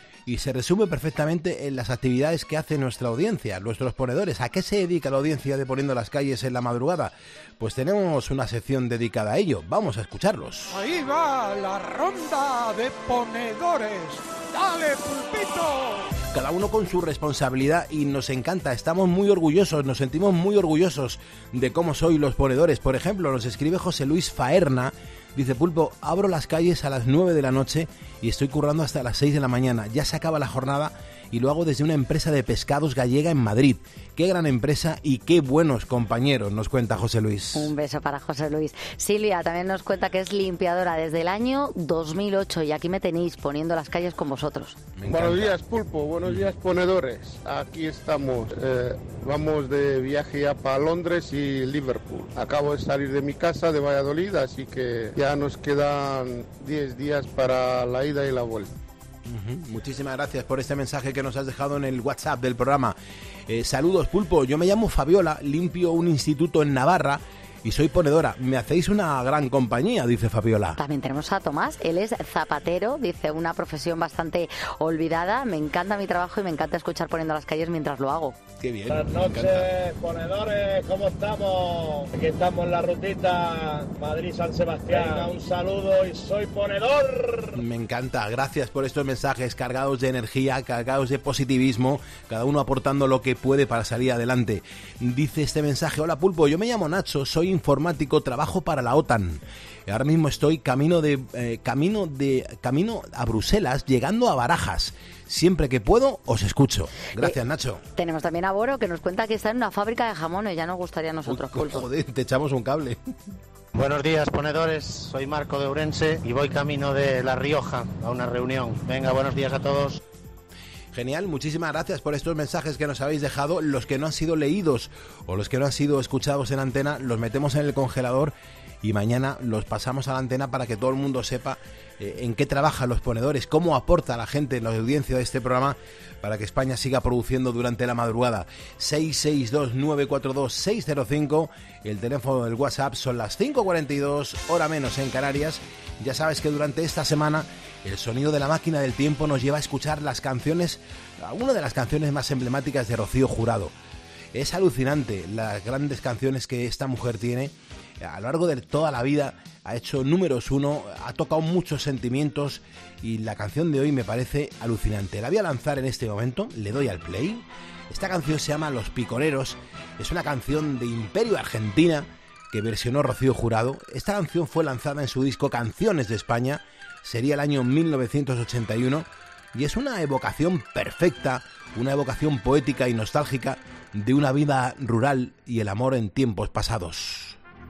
Y se resume perfectamente en las actividades que hace nuestra audiencia, nuestros ponedores. ¿A qué se dedica la audiencia de Poniendo las Calles en la madrugada? Pues tenemos una sección dedicada a ello. Vamos a escucharlos. Ahí va la ronda de ponedores. ¡Dale, Pulpito! Cada uno con su responsabilidad, y nos encanta, estamos muy orgullosos, nos sentimos muy orgullosos de cómo sois los ponedores. Por ejemplo, nos escribe José Luis Faerna, dice: Pulpo, abro las calles a las nueve de la noche y estoy currando hasta las seis de la mañana. Ya se acaba la jornada y lo hago desde una empresa de pescados gallega en Madrid. Qué gran empresa y qué buenos compañeros, nos cuenta José Luis. Un beso para José Luis. Silvia también nos cuenta que es limpiadora desde el año dos mil ocho, y aquí me tenéis poniendo las calles con vosotros. Buenos días, Pulpo, buenos días, ponedores. Aquí estamos, eh, vamos de viaje ya para Londres y Liverpool. Acabo de salir de mi casa de Valladolid, así que ya nos quedan diez días para la ida y la vuelta. Uh-huh. Muchísimas gracias por este mensaje que nos has dejado en el WhatsApp del programa. Eh, saludos, Pulpo, yo me llamo Fabiola, limpio un instituto en Navarra y soy ponedora. Me hacéis una gran compañía, dice Fabiola. También tenemos a Tomás, él es zapatero, dice, una profesión bastante olvidada. Me encanta mi trabajo y me encanta escuchar Poniendo las Calles mientras lo hago. Qué bien. Buenas noches, ponedores, ¿cómo estamos? Aquí estamos en la rutita Madrid-San Sebastián. Venga, un saludo y soy ponedor. Me encanta, gracias por estos mensajes cargados de energía, cargados de positivismo, cada uno aportando lo que puede para salir adelante. Dice este mensaje: hola, Pulpo, yo me llamo Nacho, soy informático, trabajo para la OTAN. Ahora mismo estoy camino de eh, camino de camino a Bruselas, llegando a Barajas. Siempre que puedo os escucho. Gracias, eh, Nacho. Tenemos también a Boro, que nos cuenta que está en una fábrica de jamones. Ya nos gustaría a nosotros, Uy, Pulpo. Joder, te echamos un cable. Buenos días, ponedores. Soy Marco de Ourense y voy camino de La Rioja a una reunión. Venga, buenos días a todos. Genial, muchísimas gracias por estos mensajes que nos habéis dejado. Los que no han sido leídos o los que no han sido escuchados en antena, los metemos en el congelador y mañana los pasamos a la antena para que todo el mundo sepa eh, en qué trabajan los ponedores, cómo aporta la gente en la audiencia de este programa para que España siga produciendo durante la madrugada. Seis seis dos nueve cuatro dos seis cero cinco, el teléfono del WhatsApp. Son las cinco cuarenta y dos, hora menos en Canarias. Ya sabes que durante esta semana el sonido de la máquina del tiempo nos lleva a escuchar las canciones, una de las canciones más emblemáticas de Rocío Jurado. Es alucinante las grandes canciones que esta mujer tiene. A lo largo de toda la vida ha hecho números uno, ha tocado muchos sentimientos, y la canción de hoy me parece alucinante. La voy a lanzar en este momento, le doy al play. Esta canción se llama Los Piconeros, es una canción de Imperio Argentina que versionó Rocío Jurado. Esta canción fue lanzada en su disco Canciones de España, sería el año mil novecientos ochenta y uno, y es una evocación perfecta, una evocación poética y nostálgica de una vida rural y el amor en tiempos pasados.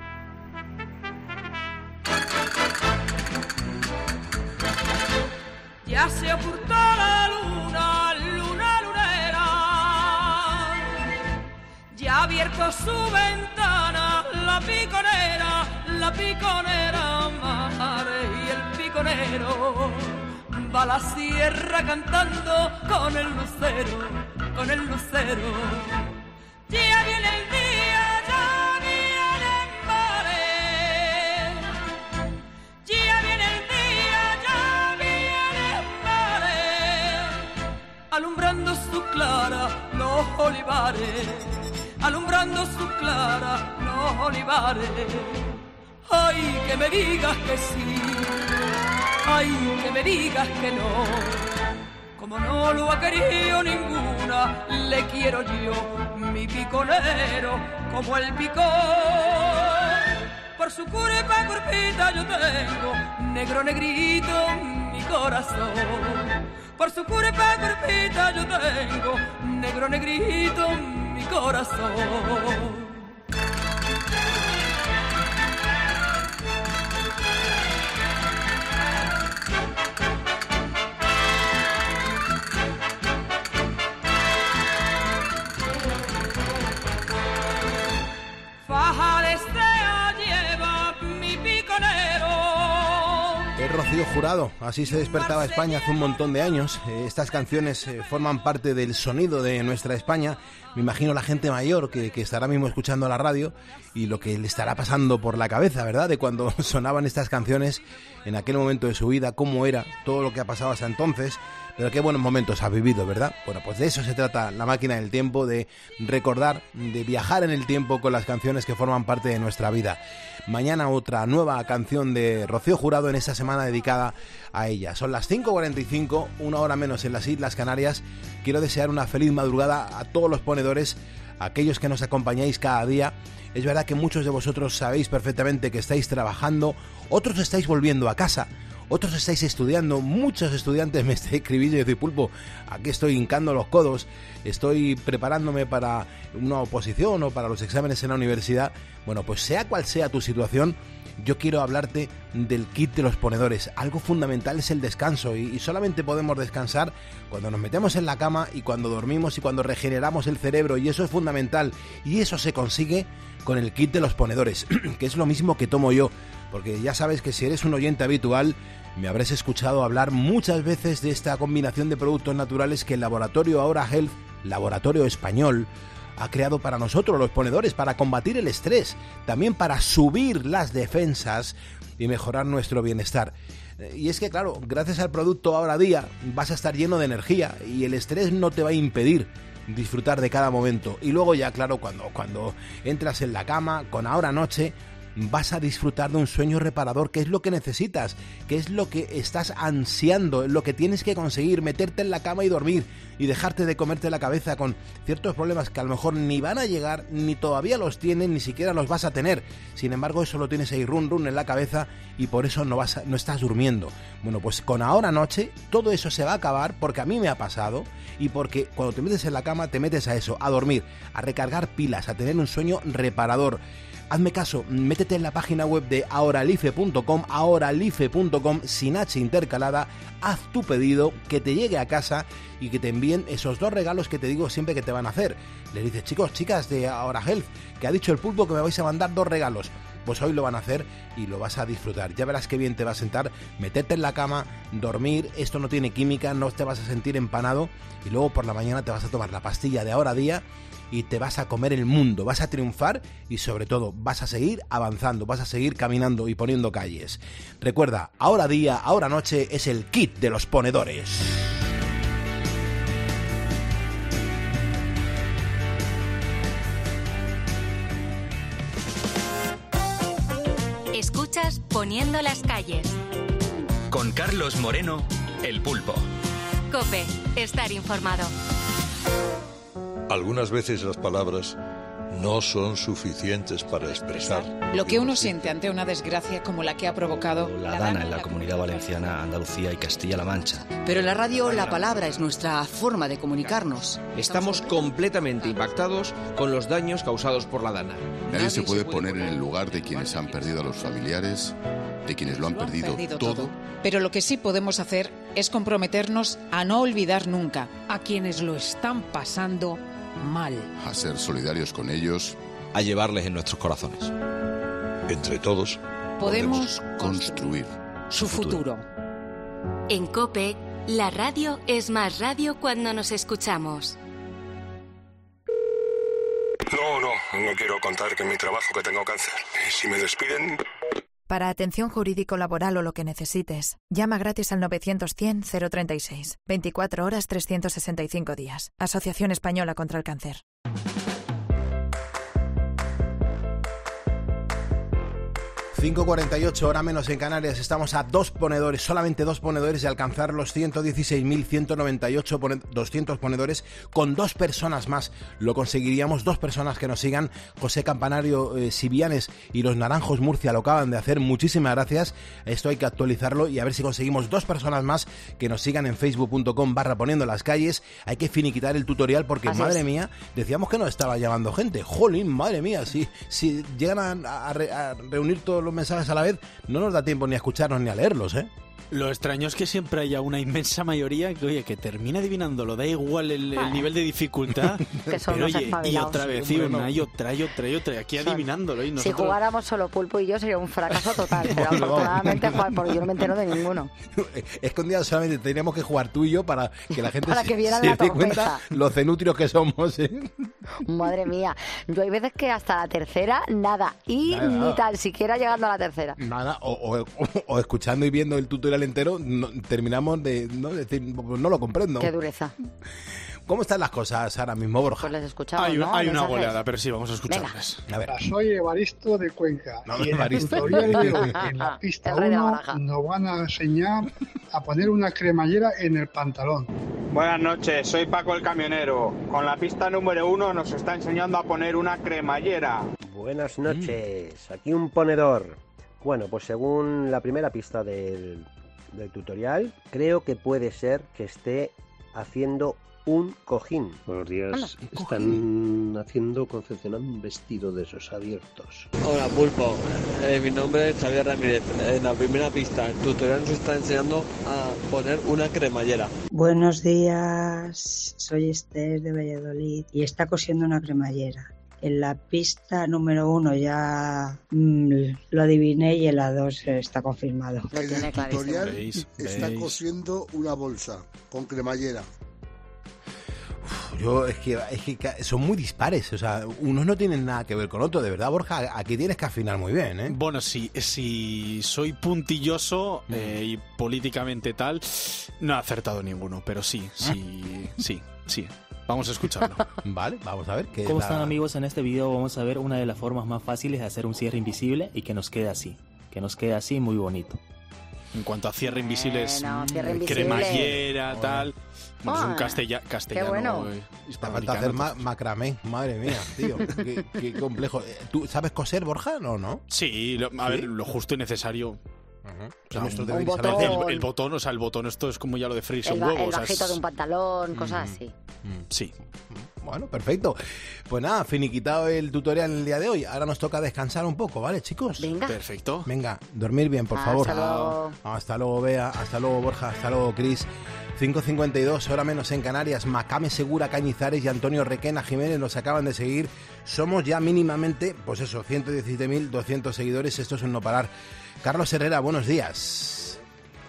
Ya se ocultó la luna, luna lunera, ya ha abierto su ventana la piconera, la piconera madre, y el piconero va a la sierra cantando con el lucero, con el lucero. Ya viene el día, ya viene el mare, ya viene el día, ya viene el mare, alumbrando su clara los olivares, alumbrando su clara los olivares. Ay, que me digas que sí, ay, que me digas que no. como no lo ha querido ninguna, le quiero yo, mi piconero, como el picón. Por su curva curvita yo tengo, negro negrito mi corazón. Por su curva curvita yo tengo, negro negrito mi corazón. Faja de estrella lleva mi piconero. Es Rocío Jurado, así se despertaba España hace un montón de años. Estas canciones forman parte del sonido de nuestra España. Me imagino la gente mayor que, que estará mismo escuchando la radio y lo que le estará pasando por la cabeza, ¿verdad? De cuando sonaban estas canciones en aquel momento de su vida, cómo era todo lo que ha pasado hasta entonces. Pero qué buenos momentos ha vivido, ¿verdad? Bueno, pues de eso se trata La Máquina del Tiempo, de recordar, de viajar en el tiempo con las canciones que forman parte de nuestra vida. Mañana otra nueva canción de Rocío Jurado en esta semana dedicada a ella. Son las cinco cuarenta y cinco, una hora menos en las Islas Canarias. Quiero desear una feliz madrugada a todos los ponedores, a aquellos que nos acompañáis cada día. Es verdad que muchos de vosotros sabéis perfectamente que estáis trabajando, otros estáis volviendo a casa. Otros estáis estudiando, muchos estudiantes me estáis escribiendo y decís, Pulpo, aquí estoy hincando los codos, estoy preparándome para una oposición o para los exámenes en la universidad. Bueno, pues sea cual sea tu situación, yo quiero hablarte del kit de los ponedores. Algo fundamental es el descanso y, y solamente podemos descansar cuando nos metemos en la cama y cuando dormimos y cuando regeneramos el cerebro, y eso es fundamental, y eso se consigue con el kit de los ponedores, que es lo mismo que tomo yo, porque ya sabes que si eres un oyente habitual me habrás escuchado hablar muchas veces de esta combinación de productos naturales que el laboratorio Ahora Health, laboratorio español, ha creado para nosotros los ponedores, para combatir el estrés, también para subir las defensas y mejorar nuestro bienestar. Y es que claro, gracias al producto Ahora Día vas a estar lleno de energía y el estrés no te va a impedir disfrutar de cada momento. Y luego ya claro, cuando, cuando entras en la cama con Ahora Noche, vas a disfrutar de un sueño reparador, que es lo que necesitas, que es lo que estás ansiando, lo que tienes que conseguir, meterte en la cama y dormir y dejarte de comerte la cabeza con ciertos problemas que a lo mejor ni van a llegar, ni todavía los tienes, ni siquiera los vas a tener. Sin embargo, eso lo tienes ahí run run en la cabeza y por eso no vas a, no estás durmiendo. Bueno, pues con Ahora Noche todo eso se va a acabar, porque a mí me ha pasado y porque cuando te metes en la cama te metes a eso, a dormir, a recargar pilas, a tener un sueño reparador. Hazme caso, métete en la página web de ahoralife punto com, ahoralife punto com, sin H intercalada, haz tu pedido, que te llegue a casa y que te envíen esos dos regalos que te digo siempre que te van a hacer. Les dices, chicos, chicas de Ahora Health, que ha dicho el Pulpo que me vais a mandar dos regalos. Pues hoy lo van a hacer y lo vas a disfrutar. Ya verás qué bien te va a sentar, meterte en la cama, dormir, esto no tiene química, no te vas a sentir empanado y luego por la mañana te vas a tomar la pastilla de Ahora Día y te vas a comer el mundo, vas a triunfar y sobre todo vas a seguir avanzando, vas a seguir caminando y poniendo calles. Recuerda, Ahora Día, Ahora Noche es el kit de los ponedores. Escuchas Poniendo las calles. Con Carlos Moreno, el Pulpo. COPE, estar informado. Algunas veces las palabras no son suficientes para expresar lo que uno siente ante una desgracia como la que ha provocado la Dana en la Comunidad Valenciana, Andalucía y Castilla-La Mancha. Pero en la radio la palabra es nuestra forma de comunicarnos. Estamos completamente impactados con los daños causados por la Dana. Nadie se puede poner en el lugar de quienes han perdido a los familiares, de quienes lo han perdido todo. Pero lo que sí podemos hacer es comprometernos a no olvidar nunca a quienes lo están pasando mal. A ser solidarios con ellos. A llevarles en nuestros corazones. Entre todos podemos, podemos construir su futuro. En COPE, la radio es más radio cuando nos escuchamos. No, no, no quiero contar que en mi trabajo que tengo cáncer. Y si me despiden... Para atención jurídico-laboral o lo que necesites, llama gratis al novecientos cien cero treinta y seis. veinticuatro horas trescientos sesenta y cinco días. Asociación Española contra el Cáncer. cinco cuarenta y ocho, hora menos en Canarias. Estamos a dos ponedores, solamente dos ponedores de alcanzar los ciento dieciséis mil ciento noventa y ocho, doscientos ponedores. Con dos personas más lo conseguiríamos, dos personas que nos sigan. José Campanario, eh, Sivianes y los Naranjos Murcia lo acaban de hacer. Muchísimas gracias. Esto hay que actualizarlo y a ver si conseguimos dos personas más que nos sigan en facebook punto com barra poniendo las calles. Hay que finiquitar el tutorial porque, Así madre es. mía, decíamos que nos estaba llamando gente. Jolín, madre mía, si, si llegan a, a, re, a reunir todos los mensajes a la vez, no nos da tiempo ni a escucharnos ni a leerlos, ¿eh? Lo extraño es que siempre haya una inmensa mayoría que, oye, que termina adivinándolo, da igual el, el nivel de dificultad, que son pero oye, y otra vez, sí, y bueno. una, y otra, y otra, y otra, y aquí son. adivinándolo. Y nosotros... Si jugáramos solo Pulpo y yo sería un fracaso total, pero afortunadamente jugar, porque yo no me entero de ninguno. Es que un día solamente tendríamos que jugar tú y yo para que la gente para que se, se dé cuenta los cenutrios que somos, ¿eh? Madre mía, yo hay veces que hasta la tercera, nada, y nada, ni nada. Tan siquiera llegando a la tercera. Nada, o, o, o, o escuchando y viendo el tutorial entero, no, terminamos de no decir, no lo comprendo. Qué dureza. ¿Cómo están las cosas ahora mismo, Borja? Pues les escuchamos, Hay, ¿no? hay una ¿Mensajes? goleada, pero sí, vamos a escucharles. A ver. Soy Evaristo de Cuenca. No, y en Evaristo. el tutorial de hoy, en la pista uno, nos van a enseñar a poner una cremallera en el pantalón. Buenas noches, soy Paco el camionero. Con la pista número uno nos está enseñando a poner una cremallera. Buenas noches, mm. aquí un ponedor. Bueno, pues según la primera pista del, del tutorial, creo que puede ser que esté haciendo un cojín. Buenos días. Están haciendo, confeccionando un vestido de esos abiertos. Hola, Pulpo. Eh, mi nombre es Javier Ramírez. En la primera pista, el tutorial nos está enseñando a poner una cremallera. Buenos días. Soy Esther de Valladolid y está cosiendo una cremallera. En la pista número uno ya mmm, lo adiviné y en la dos está confirmado. En el tutorial ¿Veis? está ¿Veis? cosiendo una bolsa con cremallera. Yo es que, es que son muy dispares, o sea, unos no tienen nada que ver con otros, de verdad, Borja, aquí tienes que afinar muy bien, ¿eh? Bueno, si, si soy puntilloso mm. eh, y políticamente tal, no he acertado ninguno, pero sí, sí, sí, sí. Vamos a escucharlo. Vale, vamos a ver qué. ¿Cómo la... están, amigos? En este video vamos a ver una de las formas más fáciles de hacer un cierre invisible y que nos quede así, que nos quede así muy bonito. En cuanto a cierre invisible, es bueno, cierre invisible. cremallera, bueno. tal. Bueno, ah, es un castella, castellano. Qué bueno. Eh, Te falta hacer ma macramé, madre mía, tío. qué, qué complejo. ¿Tú sabes coser, Borja? No, ¿no? Sí, lo, a ¿Sí? ver, lo justo y necesario. Uh-huh. O sea, un, un un botón. El, el botón, o sea, el botón, esto es como ya lo de freírse un huevo. El o sea, bajito es... de un pantalón, cosas mm. así. Mm. Sí. Bueno, perfecto. Pues nada, finiquitado el tutorial el día de hoy. Ahora nos toca descansar un poco, ¿vale, chicos? Venga. Perfecto. Venga, dormir bien, por hasta favor. Luego. Hasta luego, Bea. Hasta luego, Borja. Hasta luego, Cris. cinco cincuenta y dos, hora menos en Canarias. Macame Segura Cañizares y Antonio Requena Jiménez nos acaban de seguir. Somos ya mínimamente, pues eso, ciento diecisiete mil doscientos seguidores. Esto es un no parar. Carlos Herrera, buenos días.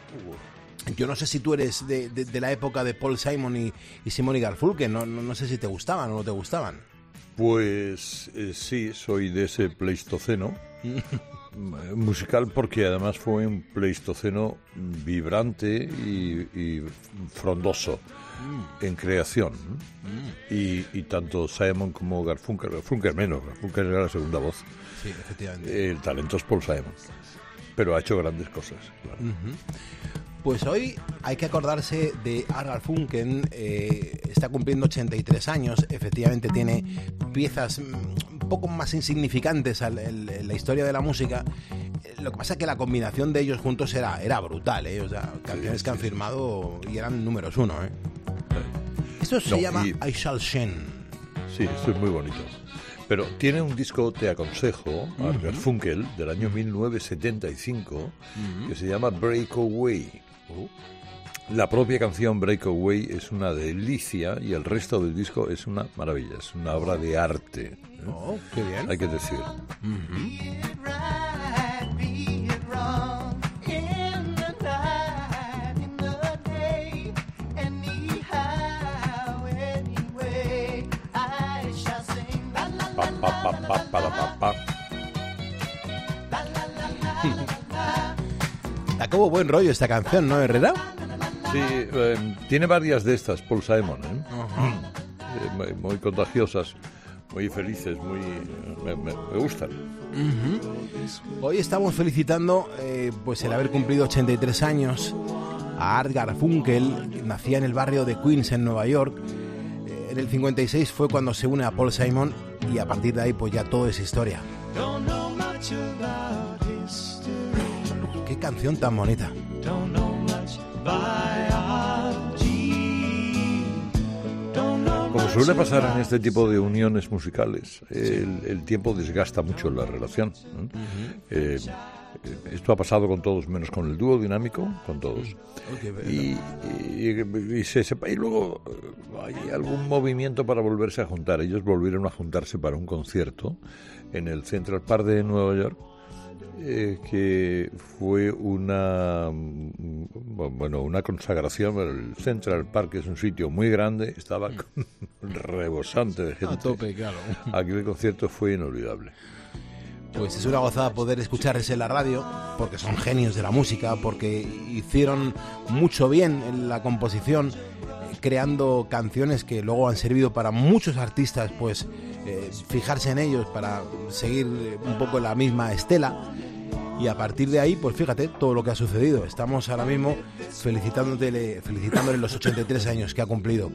Yo no sé si tú eres de, de, de la época de Paul Simon y, y Simon y Garfunkel. No, no, no sé si te gustaban o no te gustaban. Pues eh, sí, soy de ese pleistoceno musical, porque además fue un pleistoceno vibrante y, y frondoso mm. en creación. Mm. Y, y tanto Simon como Garfunkel, Garfunkel menos, Garfunkel era la segunda voz. Sí, efectivamente. El talento es Paul Simon, pero ha hecho grandes cosas. Claro. Uh-huh. Pues hoy hay que acordarse de Art Garfunkel. eh, está cumpliendo ochenta y tres años, efectivamente tiene piezas un poco más insignificantes en, en, en la historia de la música. Lo que pasa es que la combinación de ellos juntos era, era brutal, ¿eh? O sea, canciones sí, que han sí, firmado sí. y eran números uno, ¿eh? Esto se no, llama y... I Shall Shine. Sí, esto es muy bonito. Pero tiene un disco, te aconsejo, Art uh-huh. Garfunkel, del año mil novecientos setenta y cinco, uh-huh. que se llama Breakaway. Uh-huh. La propia canción Breakaway es una delicia y el resto del disco es una maravilla, es una obra de arte. ¿eh? Oh, qué bien. Hay que decir. Uh-huh. Pa, pa, pa, pa, pa, pa. Da como buen rollo esta canción, ¿no, Herrera? Sí, eh, tiene varias de estas, Paul Simon, ¿eh? Uh-huh. eh, muy, muy contagiosas. muy felices, muy me, me, me gustan. Uh-huh. Hoy estamos felicitando eh, pues el haber cumplido ochenta y tres años a Art Garfunkel, que nacía en el barrio de Queens, en Nueva York. Eh, en el cincuenta y seis fue cuando se une a Paul Simon y a partir de ahí pues ya todo es historia. Qué canción tan bonita. Como suele pasar en este tipo de uniones musicales, el, el tiempo desgasta mucho la relación. ¿no? Uh-huh. eh, esto ha pasado con todos, menos con el dúo dinámico, con todos. Okay, y, y, y, se sepa, y luego hay algún movimiento para volverse a juntar. Ellos volvieron a juntarse para un concierto en el Central Park de Nueva York, eh, que fue una bueno una consagración. El Central Park es un sitio muy grande, estaba rebosante de gente. A tope, claro. Aquel concierto fue inolvidable. Pues es una gozada poder escucharles en la radio, porque son genios de la música, porque hicieron mucho bien en la composición, creando canciones que luego han servido para muchos artistas, pues eh, fijarse en ellos para seguir un poco la misma estela. Y a partir de ahí, pues fíjate todo lo que ha sucedido. Estamos ahora mismo felicitándole, felicitándole los ochenta y tres años que ha cumplido.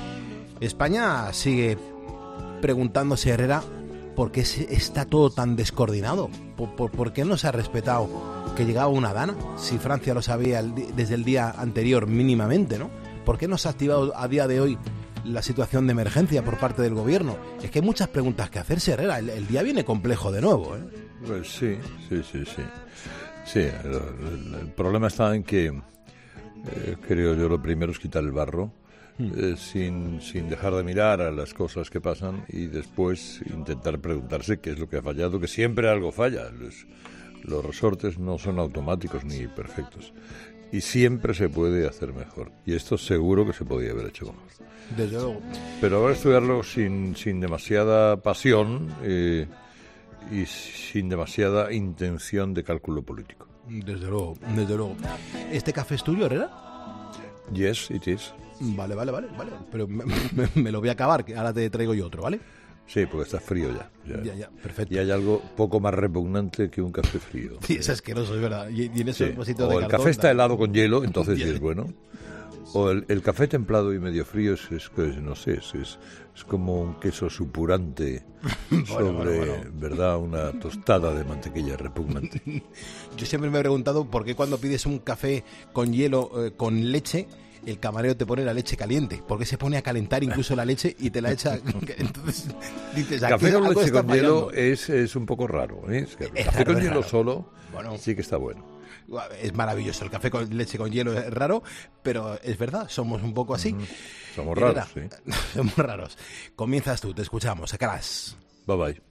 España sigue preguntándose, Herrera, ¿por qué está todo tan descoordinado? ¿Por, por, por qué no se ha respetado que llegaba una Dana? Si Francia lo sabía el, desde el día anterior mínimamente, ¿no? ¿Por qué no se ha activado a día de hoy la situación de emergencia por parte del gobierno? Es que hay muchas preguntas que hacerse, Herrera. El, el día viene complejo de nuevo, ¿eh? Pues sí, sí, sí, sí. Sí, el, el, el problema está en que, eh, creo yo, lo primero es quitar el barro. Eh, sin, sin dejar de mirar a las cosas que pasan y después intentar preguntarse qué es lo que ha fallado, que siempre algo falla. Los, los resortes no son automáticos ni perfectos y siempre se puede hacer mejor, y esto seguro que se podía haber hecho mejor. Desde luego. Pero ahora estudiarlo sin, sin demasiada pasión eh, y sin demasiada intención de cálculo político. Desde luego, desde luego. ¿Este café es tuyo, Herrera? Yes, it is. Vale, vale, vale, vale. Pero me, me, me lo voy a acabar, que ahora te traigo yo otro, ¿vale? Sí, porque está frío ya. Ya, ya, ya perfecto. Y hay algo poco más repugnante que un café frío. Sí, es asqueroso, es verdad. Y, y en ese sí. vasito o de el cartón, café está da... helado con hielo, entonces sí es bueno. O el, el café templado y medio frío es, es, es no sé, es, es, es como un queso supurante bueno, sobre, bueno, bueno. ¿verdad? Una tostada de mantequilla repugnante. Yo siempre me he preguntado por qué cuando pides un café con hielo, eh, con leche, el camarero te pone la leche caliente. ¿Por qué se pone a calentar incluso la leche y te la echa? Entonces dices, aquí café con algo leche está con fallando. hielo es, es un poco raro, ¿eh? Es que el es café raro, con hielo raro. solo bueno. sí que está bueno. Es maravilloso, el café con leche con hielo es raro, pero es verdad, somos un poco así. Mm-hmm. Somos raros, sí. Somos raros. Comienzas tú, te escuchamos, sacarás. Bye bye.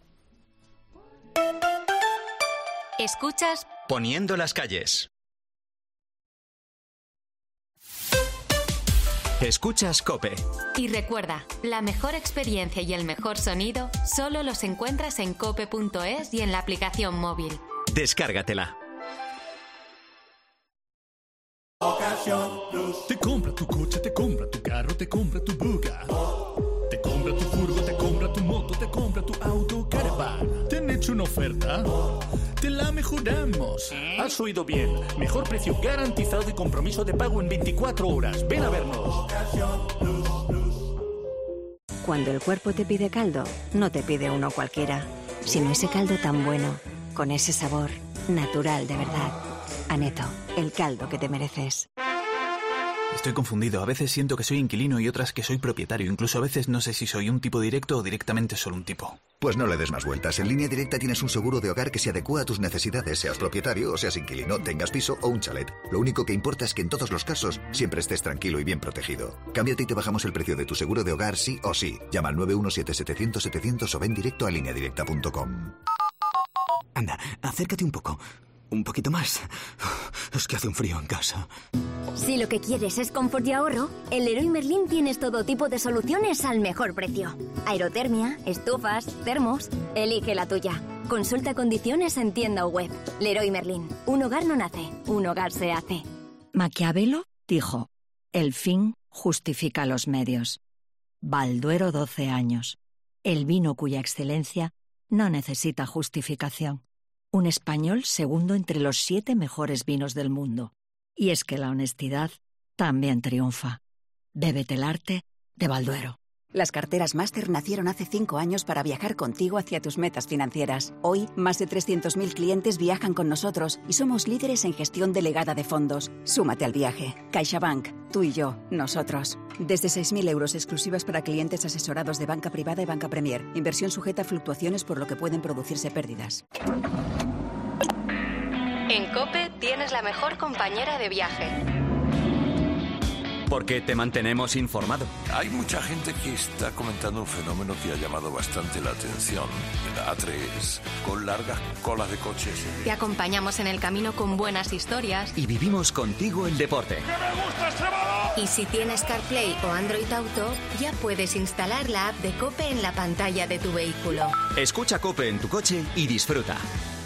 Escuchas Poniendo las calles. Escuchas COPE. Y recuerda, la mejor experiencia y el mejor sonido solo los encuentras en cope punto es y en la aplicación móvil. Descárgatela. Te compra tu coche, te compra tu carro, te compra tu buga. Te compra tu furgo, te compra tu moto, te compra tu auto, caravana. ¿Te han hecho una oferta? Te la mejoramos. Has oído bien. Mejor precio garantizado y compromiso de pago en veinticuatro horas. Ven a vernos. Cuando el cuerpo te pide caldo, no te pide uno cualquiera, sino ese caldo tan bueno, con ese sabor natural de verdad. Aneto, el caldo que te mereces. Estoy confundido. A veces siento que soy inquilino y otras que soy propietario. Incluso a veces no sé si soy un tipo directo o directamente solo un tipo. Pues no le des más vueltas. En Línea Directa tienes un seguro de hogar que se adecúa a tus necesidades, seas propietario o seas inquilino, tengas piso o un chalet. Lo único que importa es que en todos los casos siempre estés tranquilo y bien protegido. Cámbiate y te bajamos el precio de tu seguro de hogar sí o sí. Llama al nueve uno siete setecientos setecientos o ven directo a línea directa punto com. Anda, acércate un poco. Un poquito más. Es que hace un frío en casa. Si lo que quieres es confort y ahorro, en Leroy Merlin tienes todo tipo de soluciones al mejor precio. Aerotermia, estufas, termos. Elige la tuya. Consulta condiciones en tienda o web. Leroy Merlin. Un hogar no nace, un hogar se hace. Maquiavelo dijo: el fin justifica los medios. Balduero, doce años. el vino cuya excelencia no necesita justificación. Un español segundo entre los siete mejores vinos del mundo. Y es que la honestidad también triunfa. Bébete el arte de Balduero. Las carteras Máster nacieron hace cinco años para viajar contigo hacia tus metas financieras. Hoy, más de trescientos mil clientes viajan con nosotros y somos líderes en gestión delegada de fondos. Súmate al viaje. CaixaBank. Tú y yo. Nosotros. Desde seis mil euros exclusivas para clientes asesorados de Banca Privada y Banca Premier. Inversión sujeta a fluctuaciones por lo que pueden producirse pérdidas. En COPE tienes la mejor compañera de viaje. Porque te mantenemos informado. Hay mucha gente que está comentando un fenómeno que ha llamado bastante la atención. La A tres, con largas colas de coches. Te acompañamos en el camino con buenas historias. Y vivimos contigo el deporte. ¡Que me gusta Extremadura! Y si tienes CarPlay o Android Auto, ya puedes instalar la app de COPE en la pantalla de tu vehículo. Escucha COPE en tu coche y disfruta.